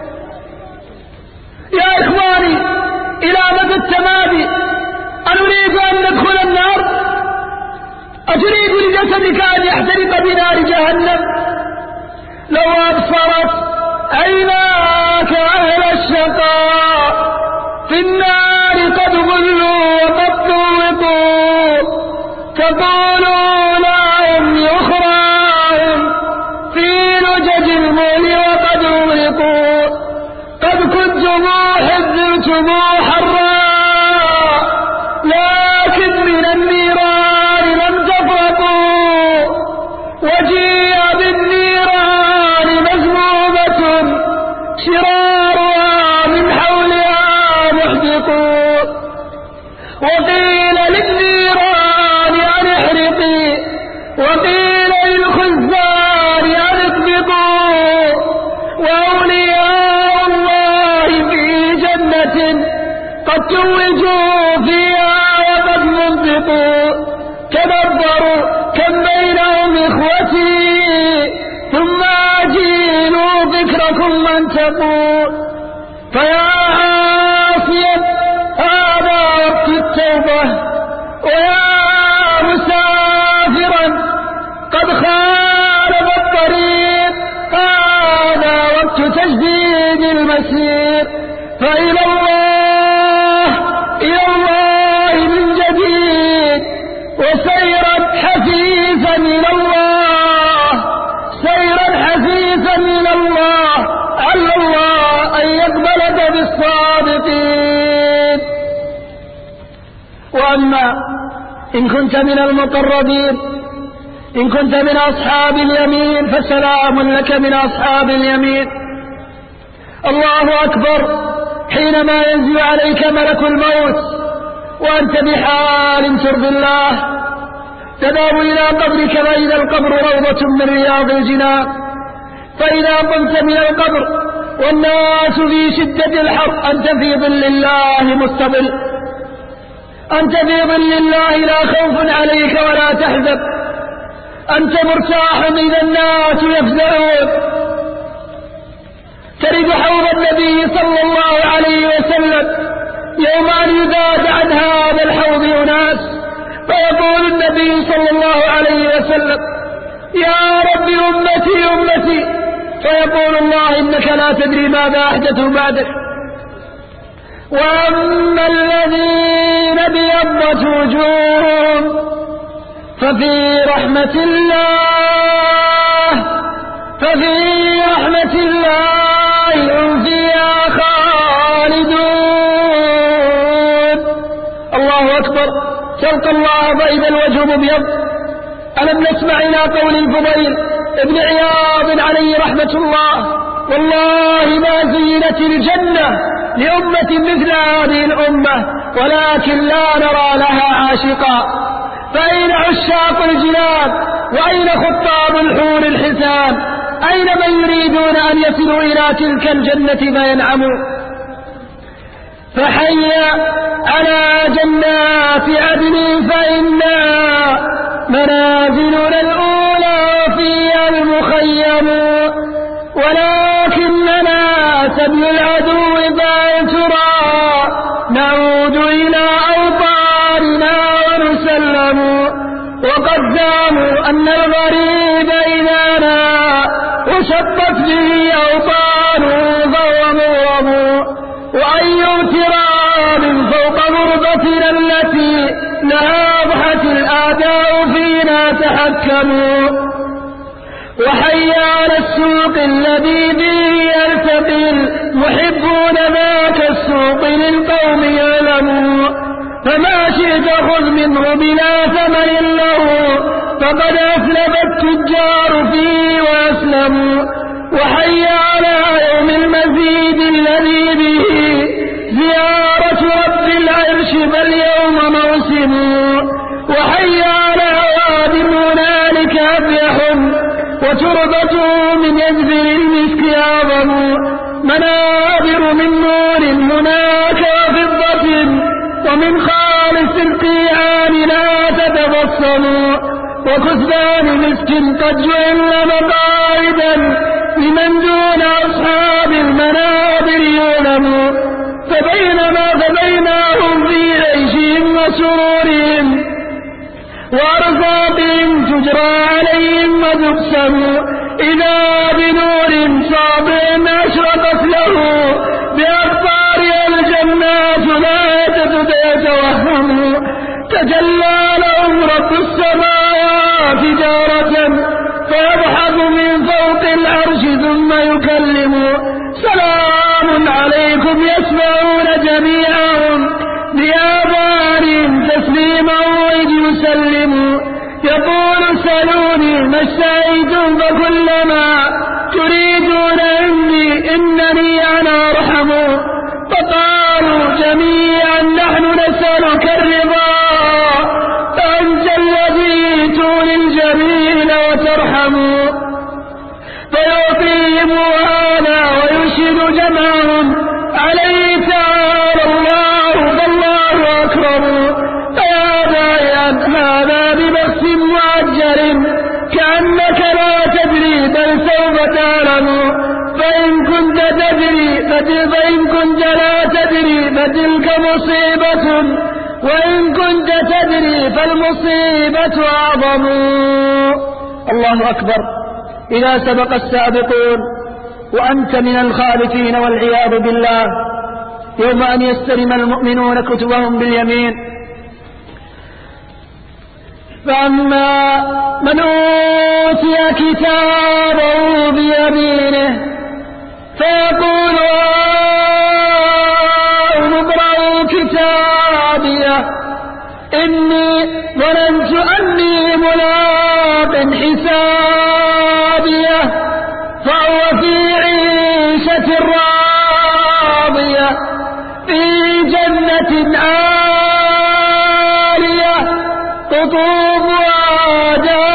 B: يا إخواني، إلى مدى التمادي؟ أنريد أن ندخل النار؟ أتريد لجسدك أن يحترق بنار جهنم؟ لو أبصرت عيناك أهل الشقاء في النار قد غلوا وقد طوقوا، تقولون هم يخراهم في لجج المول وقد أغرقوا، قد كنتم حذرتم حراء لكن من النيران لم تفرقوا، وجيء بالنيران مذمومة شرارها من حولها محدقوا، وقيل للنيران أن احرقي، وقيل للخزان أن اطبقوا، وأولياء الله في جنة قد توجوا فيها وقد منطقوا، تدبروا كم بينهم إخوتي ثم أجيلوا ذكركم وانتقوا. فيا عاصيا هذا وقت التوبة، ويا مسافرا قد خالف الطريق هذا وقت تجديد المسير. فإلى الله إلى الله من جديد، وسيرا حثيثا إلى الله، سيرا حثيثا إلى الله، عل الله أن يقبلك بالصادقين. وأما إن كنت من المقربين، إن كنت من أصحاب اليمين فسلام لك من أصحاب اليمين. الله أكبر حينما ينزل عليك ملك الموت وأنت بحال ترضي الله، تذهب إلى قبرك فإذا القبر روضة من رياض الجنان، فإذا قمت من القبر والناس في شدة الحر أنت في ظل الله مستظل، أنت في ظل الله لا خوف عليك ولا تحزن، أنت مرتاح إذا الناس يفزعون. ترد حوض النبي صلى الله عليه وسلم يوم أن يذاد عن هذا الحوض أناس، فيقول النبي صلى الله عليه وسلم: يا رب أمتي أمتي، فيقول الله: إنك لا تدري ماذا أحدثوا بعدك. وأما الذين ابيضت وجوههم ففي رحمة الله ففي رحمة الله هم فيها خالدون. الله أكبر. تلقى الله فإذا الوجه مبيض. ألم نسمع إلى قول الفضيل ابن عياض عليه رحمة الله: والله ما زينت الجنة لأمة مثل هذه الأمة ولكن لا نرى لها عاشقا. فأين عشاق الجنان؟ وأين خطاب الحور الحسان؟ أين من يريدون أن يصلوا إلى تلك الجنة فينعموا؟ فحيا على جنات عدن فإنا منازلنا الأولى فيها المخيم، ولكننا سبي العدو فأنترى نعود إلى أوطاننا ونسلم. وقد زاموا أن الغريب إذا نا وشطت به أوطانه فهو مغرم، وأي اغتراب فوق غربتنا التي لها أضحت الآداء فينا تحكموا. وحي على السوق الذي به يلتقي المحبون ذاك السوق للقوم يعلموا، فما شئت خذ منه بلا ثمن له فقد أسلم التجار فيه وأسلموا. وحي على يوم المزيد الذي به زيارة رب العرش فاليوم موسم. وحي على واد هنالك أفيح وتربته من يزفر المسك أعظم، منابر من نور هناك وفضة ومن خالص القيعان لا تتبصم، وكثبان مسك قد جعل مقاعد وأرزاقهم تجرى عليهم وتقسم إذا بنور صابع أشرقت له بأقطارها الجنات لا تتوهم تجلى لهم رب السماوات جارة فيضحك من فوق العرش ثم يكلم سلام عليكم يسمعون جميعهم بآذانهم تسليما وإذ يسلموا يقول سلوني ما اشتهيتم فكلما تريدون عندي إنني أنا أرحم فقالوا جميعا نحن نسألك الرضا فأنت الذي تولي الجميل وترحم فيعطيهم هذا ويشهد جمعهم عليه تعالى الله فالله أكبر فيا بايعا هذا ببخس معجل كأنك لا تدري بل سوف تعلم فإن كنت تدري فإن كنت لا تدري فتلك مصيبة وإن كنت تدري فالمصيبة أعظم. الله أكبر. إذا سبق السابقون وأنت من الخالفين والعياذ بالله يوم أن يستلم المؤمنون كتبهم باليمين فأما من أوتي كتابه بيمينه فيقول اقرءوا كتابيه إني ظننت أني ملاق حسابيه فهو في عيشة راضية في جنة عالية قطوفها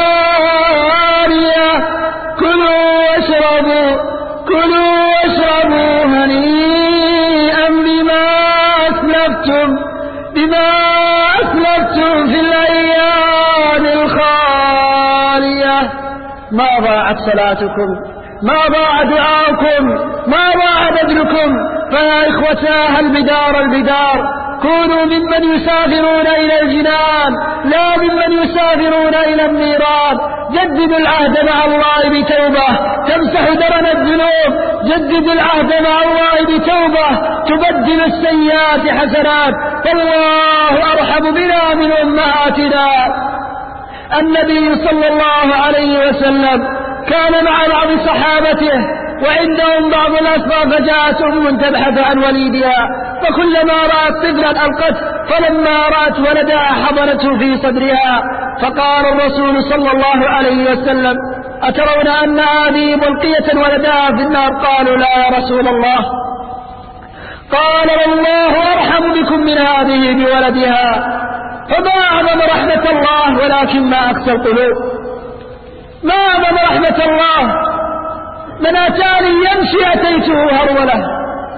B: دانية كلوا واشربوا كلوا واشربوا هنيئا بما أسلفتم بما أسلفتم في الأيام الخالية. ما ضاعت صلاتكم ما ضاع دعاؤكم ما ضاع بذلكم فيا إخوتاه البدار البدار كونوا ممن يسافرون إلى الجنان لا ممن يسافرون إلى النيران. جددوا العهد مع الله بتوبة تمسح درن الذنوب جددوا العهد مع الله بتوبة تبدل السيئات حسنات فالله أرحم بنا من أمهاتنا. النبي صلى الله عليه وسلم كان مع بعض صحابته وعندهم بعض الأسباب فجاءت أم تبحث عن وليدها فكلما رأت طفلا ألقته فلما رأت ولدها حضنته في صدرها فقال الرسول صلى الله عليه وسلم أترون أن هذه ملقية ولدها في النار؟ قالوا لا يا رسول الله. قال والله أرحم بكم من هذه بولدها. فما أعظم رحمة الله ولكن ما أقسى القلوب. ما أعظم رحمة الله من أتاني يمشي أتيته هرولة.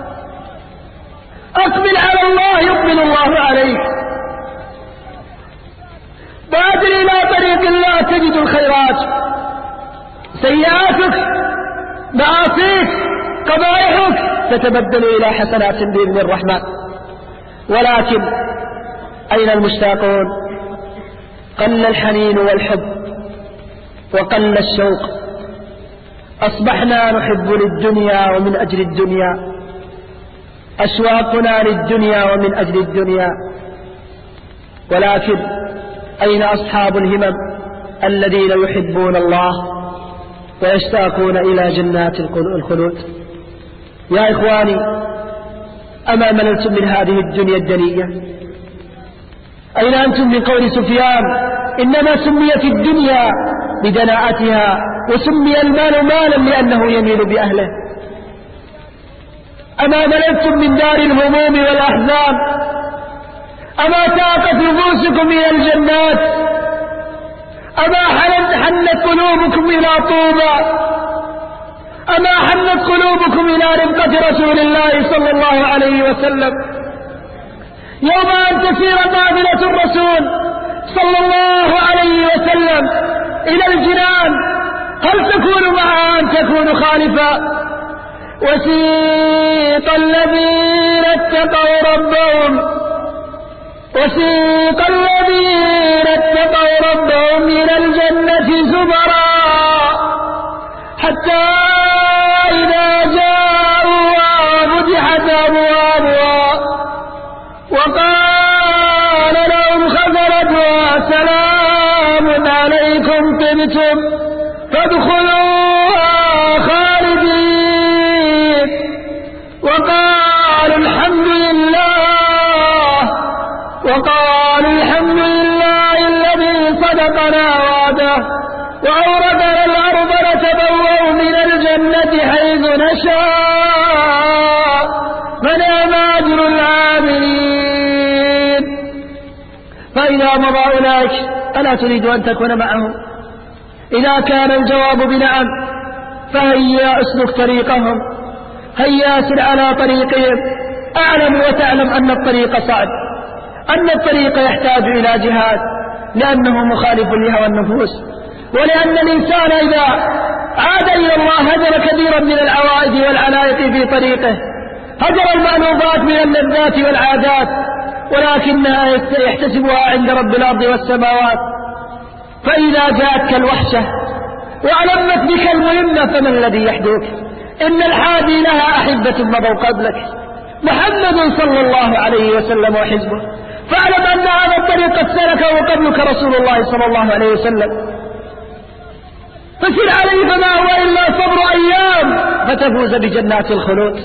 B: أقبل على الله يقبل الله عليك. بادر إلى طريق الله تجد الخيرات. سيئاتك معاصيك قبائحك تتبدل إلى حسنات بإذن الرحمن. ولكن أين المشتاقون؟ قل الحنين والحب وقل الشوق. أصبحنا نحب للدنيا ومن أجل الدنيا أشواقنا للدنيا ومن أجل الدنيا. ولكن أين أصحاب الهمم الذين يحبون الله ويشتاقون إلى جنات الخلود؟ يا إخواني أما مللتم من هذه الدنيا الدنية؟ أين أنتم من قول سفيان إنما سميت الدنيا بدناءتها وسمي المال مالا لأنه يميل بأهله؟ أما مللتم من دار الهموم والأحزان؟ أما تاقت نفوسكم إلى الجنات؟ أما حنت قلوبكم إلى طوبى؟ أما حنت قلوبكم إلى رفقة رسول الله صلى الله عليه وسلم؟ يوم أن تسير قافلة الرسول صلى الله عليه وسلم إلى الجنان هل تكون معها أن تكون خالفا؟ وسيق الذين اتقوا ربهم وسيق الذين اتقوا لقوا ربهم من الجنة زمرا حتى إذا جاءوا فتحت أبوابها وقال لهم خزنتها سلام عليكم طبتم فادخلوها خالدين وقالوا الحمد لله وقالوا الحمد لله الذي صدقنا وعده وأورثنا الأرض نتبوأ من الجنة حيث نشاء فنعم أجر العاملين. فإذا مضى أولئك ألا تريد أن تكون معهم؟ إذا كان الجواب بنعم فهيا أسلك طريقهم، هيا أسر على طريقهم. أعلم وتعلم أن الطريق صعب، أن الطريق يحتاج إلى جهاد، لأنه مخالف لهوى النفوس، ولأن الإنسان إذا عاد إلى الله هجر كثيرا من العوائد والعلائق في طريقه، هجر المألوفات من اللذات والعادات، ولكنها يحتسبها عند رب الأرض والسماوات. فإذا جاءتك الوحشة وعلمت بك المهمة فما الذي يحدث؟ إن الحادي لها أحبة مضوا قبلك، محمد صلى الله عليه وسلم وحزبه، فاعلم أن هذا الطريق قد سلكه قبلك رسول الله صلى الله عليه وسلم، فسر عليه فما هو إلا صبر أيام فتفوز بجنات الخلود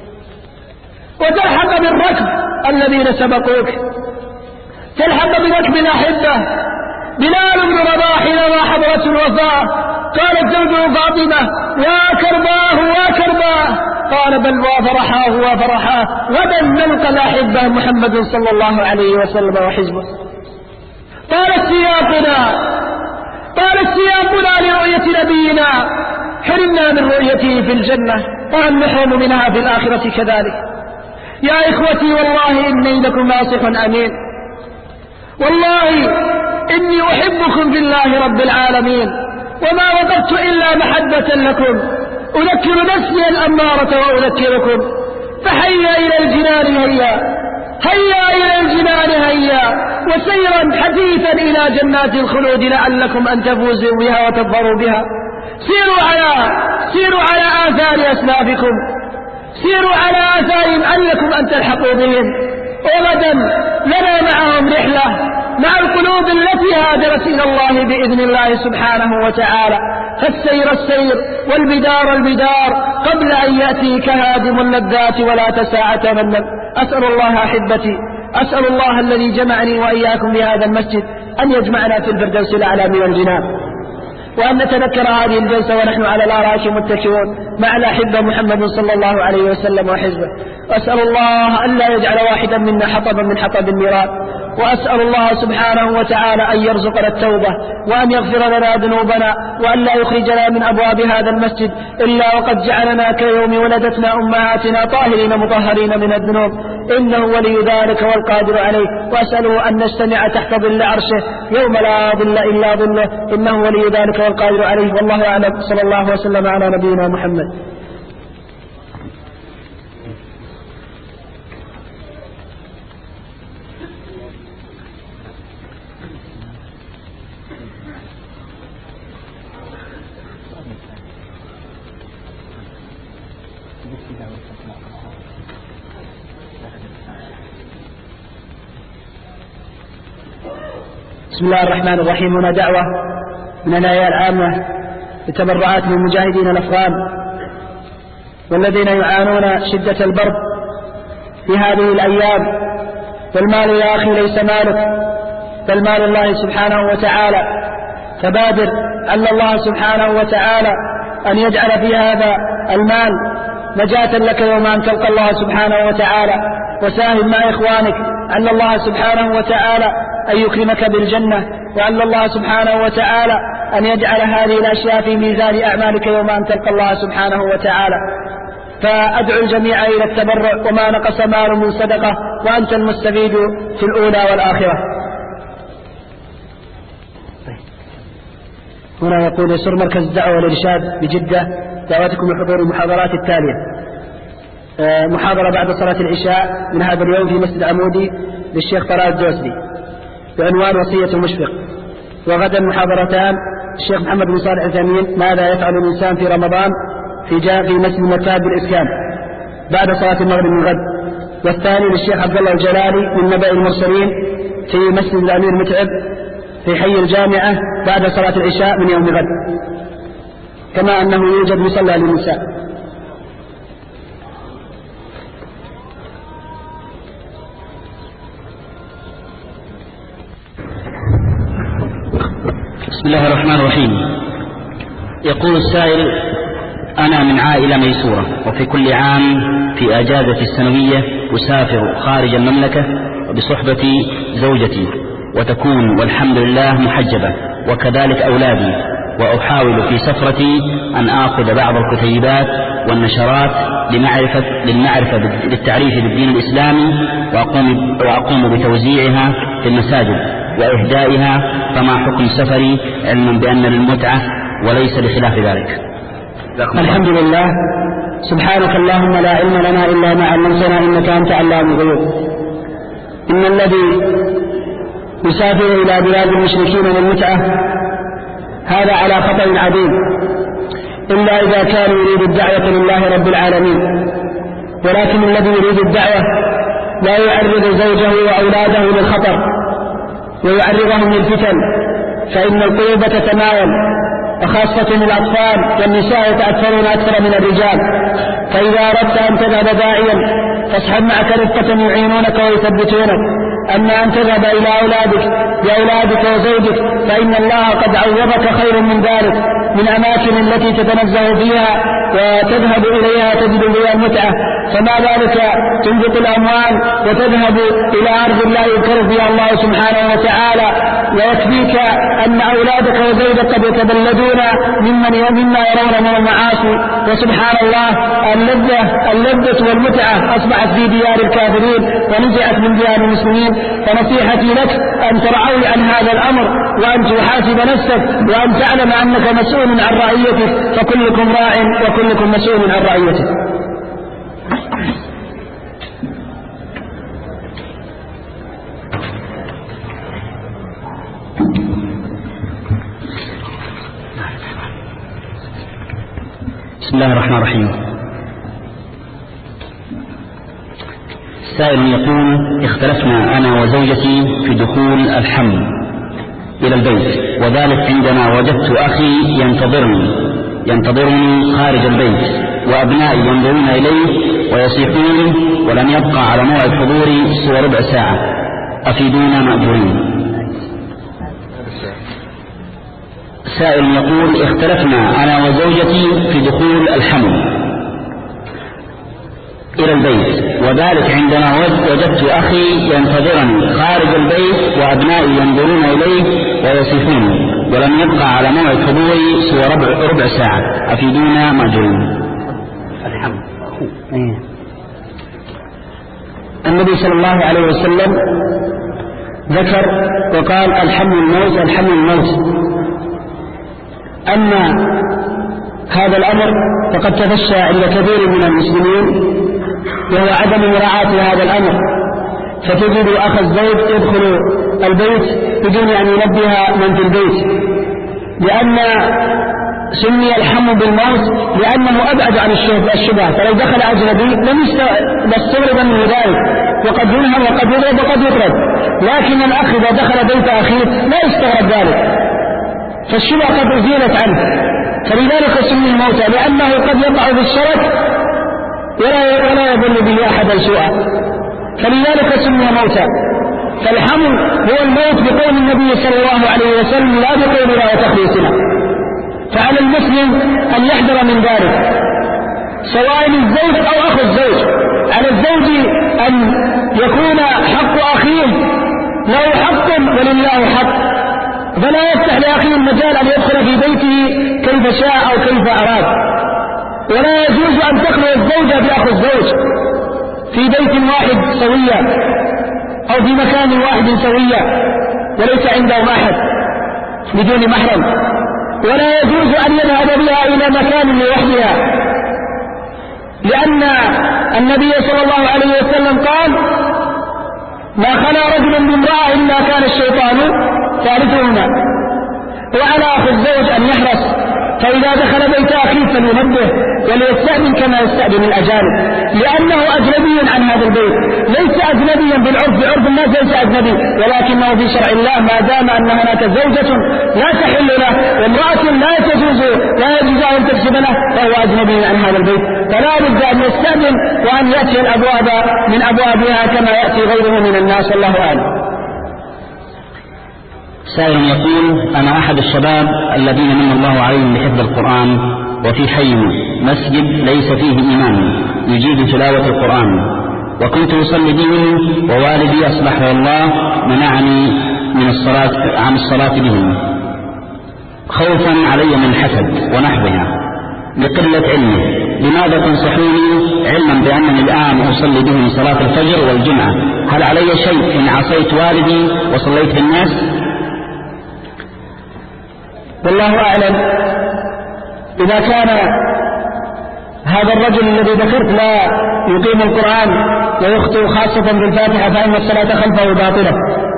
B: وتلحق بالركب الذين سبقوك، تلحق بركب الأحبة. بلال بن رباح لما حضرت الوفاة قالت زوجه فاطمة يا كرباه وكرباه، قال بل وفرحاه وفرحاه، غدا نلقى الأحبة محمد صلى الله عليه وسلم وحزبه. قال سياقنا قال سياقنا لرؤية نبينا، حرمنا من رؤيته في الجنة وهل نحرم منها في الآخرة كذلك؟ يا إخوتي والله إني لكم ناصح أمين، والله إني أحبكم في الله رب العالمين، وما وقفت إلا محبة لكم، أذكر نفسي الأمارة وأذكركم، فهيا إلى الجنان هيا هيا إلى الجنان هيا، وسيرا حثيثا إلى جنات الخلود لعلكم أن تفوزوا بها وتظفروا بها. سيروا على سيروا على آثار أسلافكم، سيروا على آثارهم علكم أن تلحقوا بهم، وغدا لنا معهم رحلة مع القلوب التي هاجرت إلى الله بإذن الله سبحانه وتعالى. فالسير السير والبدار البدار قبل أن يأتيك هادم اللذات ولا تساعة من. أسأل الله أحبتي، أسأل الله الذي جمعني وإياكم بهذا المسجد أن يجمعنا في الفردوس الأعلى من الجنان، وأن نتذكر هذه الجلسة ونحن على الأرائك متكئون مع الأحبة محمد صلى الله عليه وسلم وحزبه. وأسأل الله أن لا يجعل واحدا منا حطبا من حطب النيران، وأسأل الله سبحانه وتعالى أن يرزقنا التوبة وأن يغفر لنا ذنوبنا، وأن لا يخرجنا من أبواب هذا المسجد إلا وقد جعلنا كيوم ولدتنا أمهاتنا طاهرين مطهرين من الذنوب، إنه ولي ذلك والقادر عليه. وأسأله أن نجتمع تحت ظل عرشه يوم لا ظل إلا ظله، إنه ولي ذلك والقادر عليه. والله أعلم، صلى الله وسلم على نبينا محمد. بسم الله الرحمن الرحيم. هنا دعوة من الآية العامة لتبرعات للمجاهدين الأفغان والذين يعانون شدة البرد في هذه الأيام. فالمال يا أخي ليس مالك، بل مال الله سبحانه وتعالى، فبادر على الله سبحانه وتعالى أن يجعل في هذا المال نجاة لك يوم أن تلقى الله سبحانه وتعالى، وساهم مع إخوانك على الله سبحانه وتعالى أن يكرمك بالجنة، وعلى الله سبحانه وتعالى أن يجعل هذه الأشياء في ميزان أعمالك يوم أن تلقى الله سبحانه وتعالى. فأدعو الجميع إلى التبرع، وما نقص مال من صدقة وأنت المستفيد في الأولى والآخرة. هنا يقول يسر مركز الدعوة والإرشاد بجدة دعوتكم لحضور المحاضرات التالية: محاضرة بعد صلاة العشاء من هذا اليوم في مسجد عمودي للشيخ طلال الدوسري بعنوان وصية المشفق، وغدا محاضرتان الشيخ محمد بن صالح العثيمين ماذا يفعل الإنسان في رمضان في جاء في مسجد المكتاب بالإسكان بعد صلاة المغرب من غد. والثاني للشيخ عبد الله الجلالي من نبأ المرسلين في مسجد الأمير متعب في حي الجامعة بعد صلاة العشاء من يوم غد، كما أنه يوجد مصلى للنساء.
C: بسم الله الرحمن الرحيم. يقول السائل: أنا من عائلة ميسورة، وفي كل عام في أجازة السنوية أسافر خارج المملكة بصحبة زوجتي، وتكون والحمد لله محجبة، وكذلك أولادي، وأحاول في سفرتي أن آخذ بعض الكتيبات والنشرات لمعرفة للمعرفة للتعريف بالدين الإسلامي، وأقوم, وأقوم بتوزيعها في المساجد وإهدائها، فما حكم سفري علما بأن للمتعة وليس لخلاف ذلك؟
B: الحمد لله، سبحانك اللهم لا علم لنا إلا ما علمتنا إنك أنت علام الغيوب. إن الذي يسافر إلى بلاد المشركين للمتعة هذا على خطأ عظيم، إلا إذا كان يريد الدعوة لله رب العالمين. ولكن الذي يريد الدعوة لا يعرض زوجه وأولاده للخطر ويعرضهم للفتن، فإن القلوب تتمايل، وخاصة الأطفال والنساء يتأثرون أكثر من الرجال. فإذا أردت أن تذهب داعيا فاصحب معك رفقة يعينونك ويثبتونك. أما أن تذهب إلى أولادك بأولادك وزوجك فإن الله قد عوضك خير من ذلك، من أماكن التي تتنزه فيها وتذهب إليها تجد فيها المتعة، فما بالك تنفق الأموال وتذهب إلى أرض الله يذكر فيها الله سبحانه وتعالى، ويكفيك أن أولادك وزوجك قد يتبلدون ممن مما يرون من المعاصي. وسبحان الله، اللذة اللذة والمتعة أصبحت في ديار الكافرين ونزعت من ديار المسلمين. فنصيحتي لك أن ترعوي عن هذا الأمر، وأن تحاسب نفسك، وأن تعلم أنك مسؤول عن رعيتك، فكلكم راع وكلكم مسؤول عن رعيتك.
C: بسم الله الرحمن الرحيم. سائل يقول: اختلفنا أنا وزوجتي في دخول الحمل إلى البيت، وذلك عندما وجدت أخي ينتظرني ينتظرني خارج البيت، وأبنائي ينظرون إليه ويصيحون، ولم يبقى على موعد حضوري سوى ربع ساعة، أفيدونا مأجورين. سائل يقول: اختلفنا أنا وزوجتي في دخول الحمل إلى البيت، وذلك عندما وجدت أخي ينتظرني خارج البيت، وأبنائي ينظرون إليه ويصيحون، ولم يبقى على موعد حضوري سوى ربع, ربع ساعة، أفيدونا مأجورين.
B: الحمل. النبي صلى الله عليه وسلم ذكر وقال: الحمل الموت، الحمل الموت. أما هذا الأمر فقد تفشى عند كثير من المسلمين، وهو عدم مراعاة هذا الأمر، فتجد أخ الزوج يدخل البيت بدون أن ينبه من في البيت، لأن سمي الحمل بالموت لأنه أبعد عن الشبهة، فلو دخل أجنبي لم يستغرب منه ذلك، وقد ينهى وقد يضرب وقد يطرد. لكن الأخ إذا دخل بيت أخيه لا يستغرب ذلك، فالشبهة قد أزيلت عنه، فلذلك سمي الموتى، لأنه قد يقع في الشرك ولا ولا يظن به أحدا سوءا، فلذلك سمي موتى. فالحمل هو الموت بقول النبي صلى الله عليه وسلم، لا بقولنا وتخليصنا. فعلى المسلم أن يحذر من ذلك، سواء الزوج أو أخو الزوج. على الزوج أن يكون حق أخيه له حق ولله حق، فلا يفتح لأخيه المجال أن يدخل في بيته كيف شاء أو كيف أراد. ولا يجوز أن تخلو الزوجة بأخو الزوج في بيت واحد سوية أو في مكان واحد سوية وليس عندهم أحد بدون محرم. ولا يجوز أن يذهب بها إلى مكان لوحدها، لأن النبي صلى الله عليه وسلم قال: ما خلا رجل بامرأة إلا كان الشيطان ثالثهما. وعلى أخو الزوج أن يحرص، فإذا دخل بيت أخيه فلينبه وليستأذن كما يستأذن الأجانب، لأنه أجنبي عن هذا البيت، ليس أجنبيا بالعرف بعرف الناس، ليس أجنبي، ولكنه في شرع الله ما دام أن هناك زوجة لا تحل له وامرأة لا تجوز لا يجوز أن تكسب له فهو أجنبي عن هذا البيت، فلا بد أن يستأذن وأن يأتي الأبواب من أبوابها كما يأتي غيره من الناس. الله أعلم.
C: سائل يقول: أنا أحد الشباب الذين من الله عليهم بحفظ القرآن، وفي حي مسجد ليس فيه إمام يجيد تلاوة القرآن، وكنت أصلي بهم ووالدي أصلحه الله منعني من الصلاة عن الصلاة بهم خوفا علي من الحسد ونحوها لقلة علمه، لماذا تنصحوني علما بأنني الآن أصلي بهم صلاة الفجر والجمعة؟ هل علي شيء إن عصيت والدي وصليت بالناس؟
B: والله أعلم. إذا كان هذا الرجل الذي ذكرت لا يقيم القرآن ويخطئ خاصة بالفاتحة فإن الصلاة خلفه باطلة،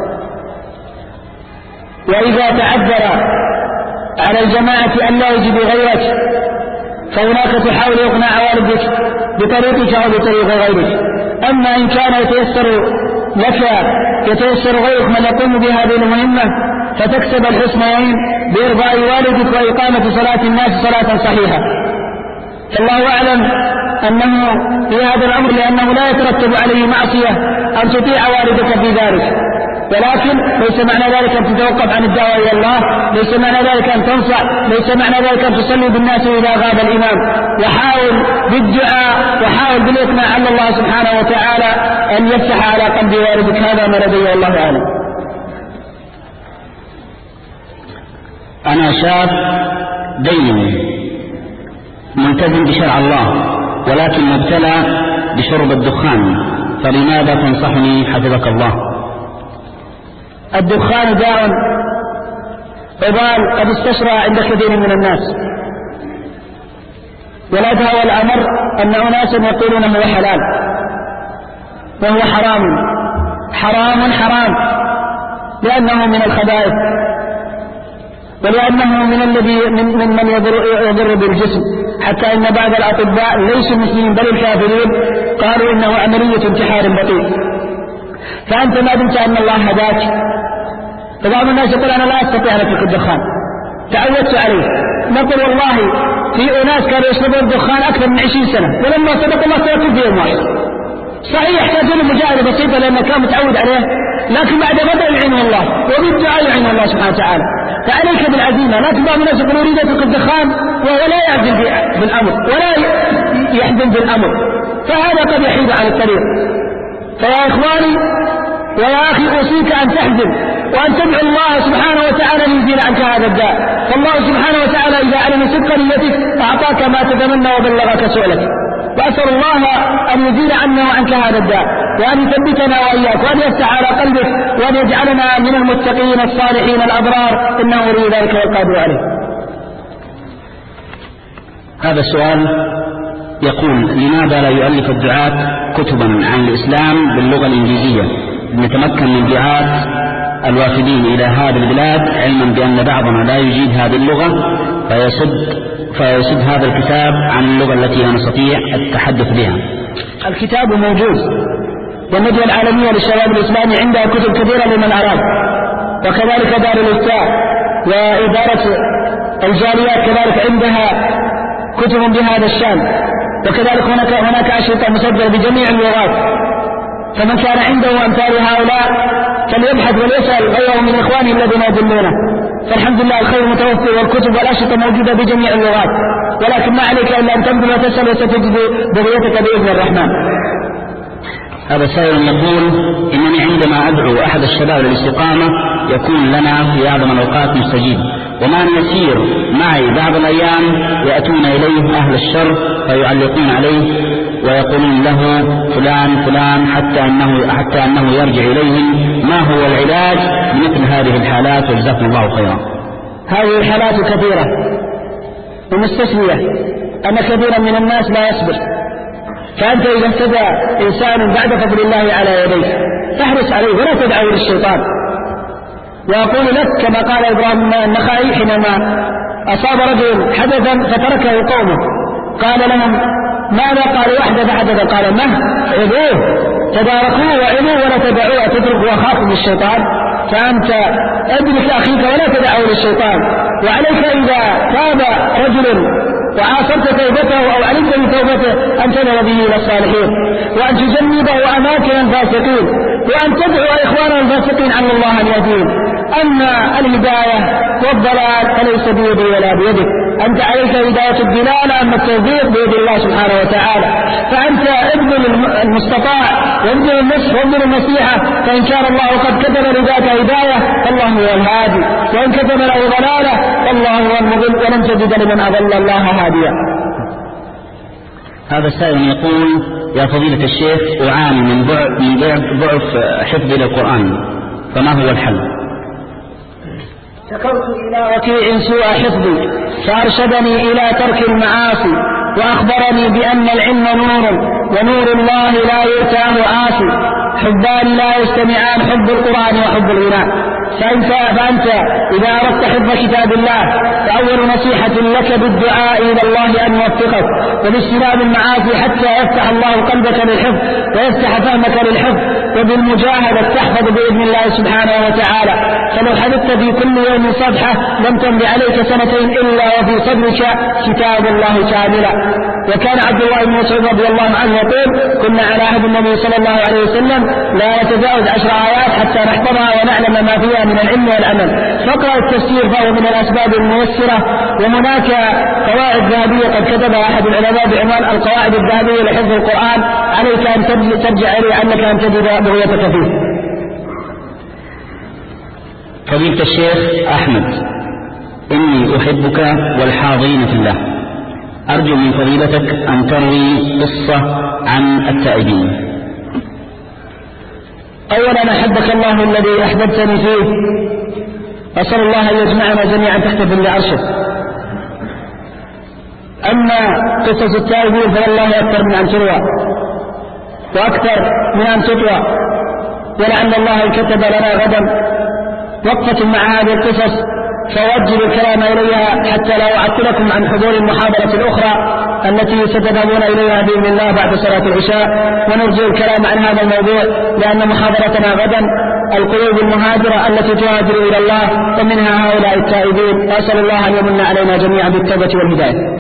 B: وإذا تعذر على الجماعة أن لا يجد غيرك فهناك تحاول إقناع والدك بطريقك أو بطريق غيرك. أما إن كان يتيسر لك يتيسر غيرك من يقوم بهذه المهمة فتكسب الحسنيين بإرضاء والدك وإقامة صلاة الناس صلاة صحيحة. فالله أعلم أنه في هذا الأمر لأنه لا يترتب عليه معصية أن تطيع والدك في ذلك، ولكن ليس معنى ذلك أن تتوقف عن الدعوة إلى الله، ليس معنى ذلك أن تنصح، ليس معنى ذلك أن تصلي بالناس إذا غاب الإمام، وحاول بالدعاء وحاول بالإقناع على الله سبحانه وتعالى أن يفتح على قلب والدك. هذا ما لدي والله أعلم.
C: أنا شاب دين ملتزم بشرع الله ولكن مبتلى بشرب الدخان، فلماذا تنصحني حفظك الله؟
B: الدخان داء وبال قد استشرى عند كثير من الناس، والأدهى والأمر أن أناسا يقولون هو حلال وهو حرام حرام حرام لأنه من الخبائث ولأنه من الذي من, من, من يضر, يضر بالجسم، حتى إن بعض الأطباء ليسوا مسلمين بل الكافرين قالوا إنه عملية انتحار بطيء. فأنت ما دمت أن الله هداك، فبعض الناس يقول أنا لا أستطيع أن أترك الدخان تعودت عليه، نقول والله في أناس كانوا يشربون الدخان أكثر من عشرين سنة ولما صدق الله تركوا في يوم واحد. صحيح يحتاجون مجاهدة بسيطة لأنه كان متعود عليه، لكن بعد فترة يعينه الله وبالدعاء يعينه الله سبحانه وتعالى. فعليك بالعزيمة. لكن بعض الناس يقول أريد أترك الدخان وهو لا يعزم بالأمر ولا يحزن بالأمر، فهذا قد يحيد عن الطريق. فيا إخواني ويا أخي أوصيك أن تحزن وأن تدعو الله سبحانه وتعالى ليزيل عنك هذا الداء، فالله سبحانه وتعالى إذا علم صدق نيتك أعطاك ما تتمنى وبلغك سؤلك. وأسأل الله أن يزيل عنا وعنك هذا الداء وأن يثبتنا وإياك وأن يفتح على قلبك وأن يجعلنا من المتقين الصالحين الأبرار، إنه ولي ذلك والقادر عليه.
C: هذا السؤال يقول: لماذا لا يؤلف الدعاة كتبا عن الإسلام باللغة الإنجليزية لنتمكن من دعاة الوافدين إلى هذه البلاد، علما بأن بعضنا لا يجيد هذه اللغة فيسد فيسد هذا الكتاب عن اللغة التي لا نستطيع التحدث بها؟
B: الكتاب موجود، والندوة العالمية للشباب الإسلامي عندها كتب كثيرة لمن أراد، وكذلك دار الإفتاء وإدارة الجاليات كذلك عندها كتب بهذا الشان، وكذلك هناك هناك أشرطة مسجلة بجميع اللغات. فمن كان عنده أمثال هؤلاء فليبحث وليسأل غيره من إخوانه الذين يدلونه. فالحمد لله الخير متوفر والكتب والأشرطة موجودة بجميع اللغات، ولكن ما عليك إلا أن تنظر وتسأل وستجد بغيتك بإذن الرحمن.
C: هذا سائل يقول: إنني عندما أدعو أحد الشباب للاستقامة يكون لنا في أعظم الأوقات مستجيب، وما يسير معي بعض الأيام يأتون إليه أهل الشر فيعلقون عليه ويقولون له فلان فلان حتى أنه, حتى أنه يرجع إليهم. ما هو العلاج لمثل هذه الحالات؟ وجزاكم الله خيرا.
B: هذه الحالات كثيرة ومستثنية، أن كثيرا من الناس لا يصبر، فأنت إذا اهتدى إنسان بعد فضل الله على يديك فاحرص عليه ولا تدعو للشيطان، وأقول لك كما قال إبراهيم النخعي حينما أصاب رجل حدثا فتركه قومه قال لهم ماذا؟ قال وحدث حدث. قال مه عذوه تداركوه وعلوه ولا تدعوه تترك وخافوا الشيطان. فأنت أدرك أخيك ولا تدعه للشيطان. وعليك إذا تاب رجل وعاصرت توبته أو علمت بتوبته أن تدعو به إلى الصالحين وأن تجنبه أماكن الفاسقين وأن تدعو إخوانا الفاسقين عن الله أن يهديهم. أما الهداية والضلال فليس بيدي ولا بيدك، أنت عليك هداية الدلالة، أما التوفيق بيد الله سبحانه وتعالى. فأنت ابذل المستطاع وابذل النصح وابذل النصيحة، فإن كان الله قد كتب لذاك هداية فالله هو الهادي، وإن كتب له ضلالة فالله هو المضل، ولن تجد لمن أضل الله هاديا.
C: هذا السائل يقول: يا فضيلة الشيخ، أعاني من ضعف من ضعف حفظي للقرآن، فما هو الحل؟
B: شكوت إلى وكيع سوء حفظي فأرشدني إلى ترك المعاصي، وأخبرني بأن العلم نور ونور الله لا يؤتاه عاصي، حبان لا يجتمعان، حب القرآن وحب الغناء. فأنت, فأنت إذا أردت حفظ كتاب الله فأول نصيحة لك بالدعاء إلى الله أن يوفقك وباجتناب المعاصي حتى يفتح الله قلبك للحفظ ويفتح فهمك للحفظ، وبالمجاهدة تحفظ بإذن الله سبحانه وتعالى. فلو حفظت في كل يوم صفحة لم تمضي عليك سنتين إلا وفي صدرك كتاب الله كاملا. وكان عبد الله بن مسعود رضي الله عنه يقول: كنا على عهد النبي صلى الله عليه وسلم لا يتجاوز عشر آيات حتى نحفظها ونعلم ما فيها من العلم والعمل. فاقرأ التفسير فهو من الأسباب الميسرة. وهناك قواعد ذهبية قد كتبها أحد العلماء بعنوان القواعد الذهبية لحفظ القرآن، عليك أن ترجع إليه عنك أن تجد بغيتك فيه.
C: فضيلة الشيخ أحمد، إني أحبك والحاضرين في الله، أرجو من فضيلتك أن تروي قصة عن التائبين.
B: أولا أحبك الله الذي أحببتني فيه، أسأل الله أن يجمعنا جميعا تحت ظل عرشه. أما قصص التائبين فوالله أكثر من أن تروى وأكثر من أن تطوى، ولعل الله كتب لنا غدا وقفة مع هذه القصص فأوجه الكلام إليها حتى لا أعطلكم عن حضور المحاضرة الأخرى التي ستذهبون إليها بإذن الله بعد صلاة العشاء، ونرجو الكلام عن هذا الموضوع لأن محاضرتنا غدا القلوب المهاجرة التي تهاجر إلى الله، ومنها هؤلاء التائبين. وأسأل الله أن يمن علينا جميعا بالتوبة والهداية.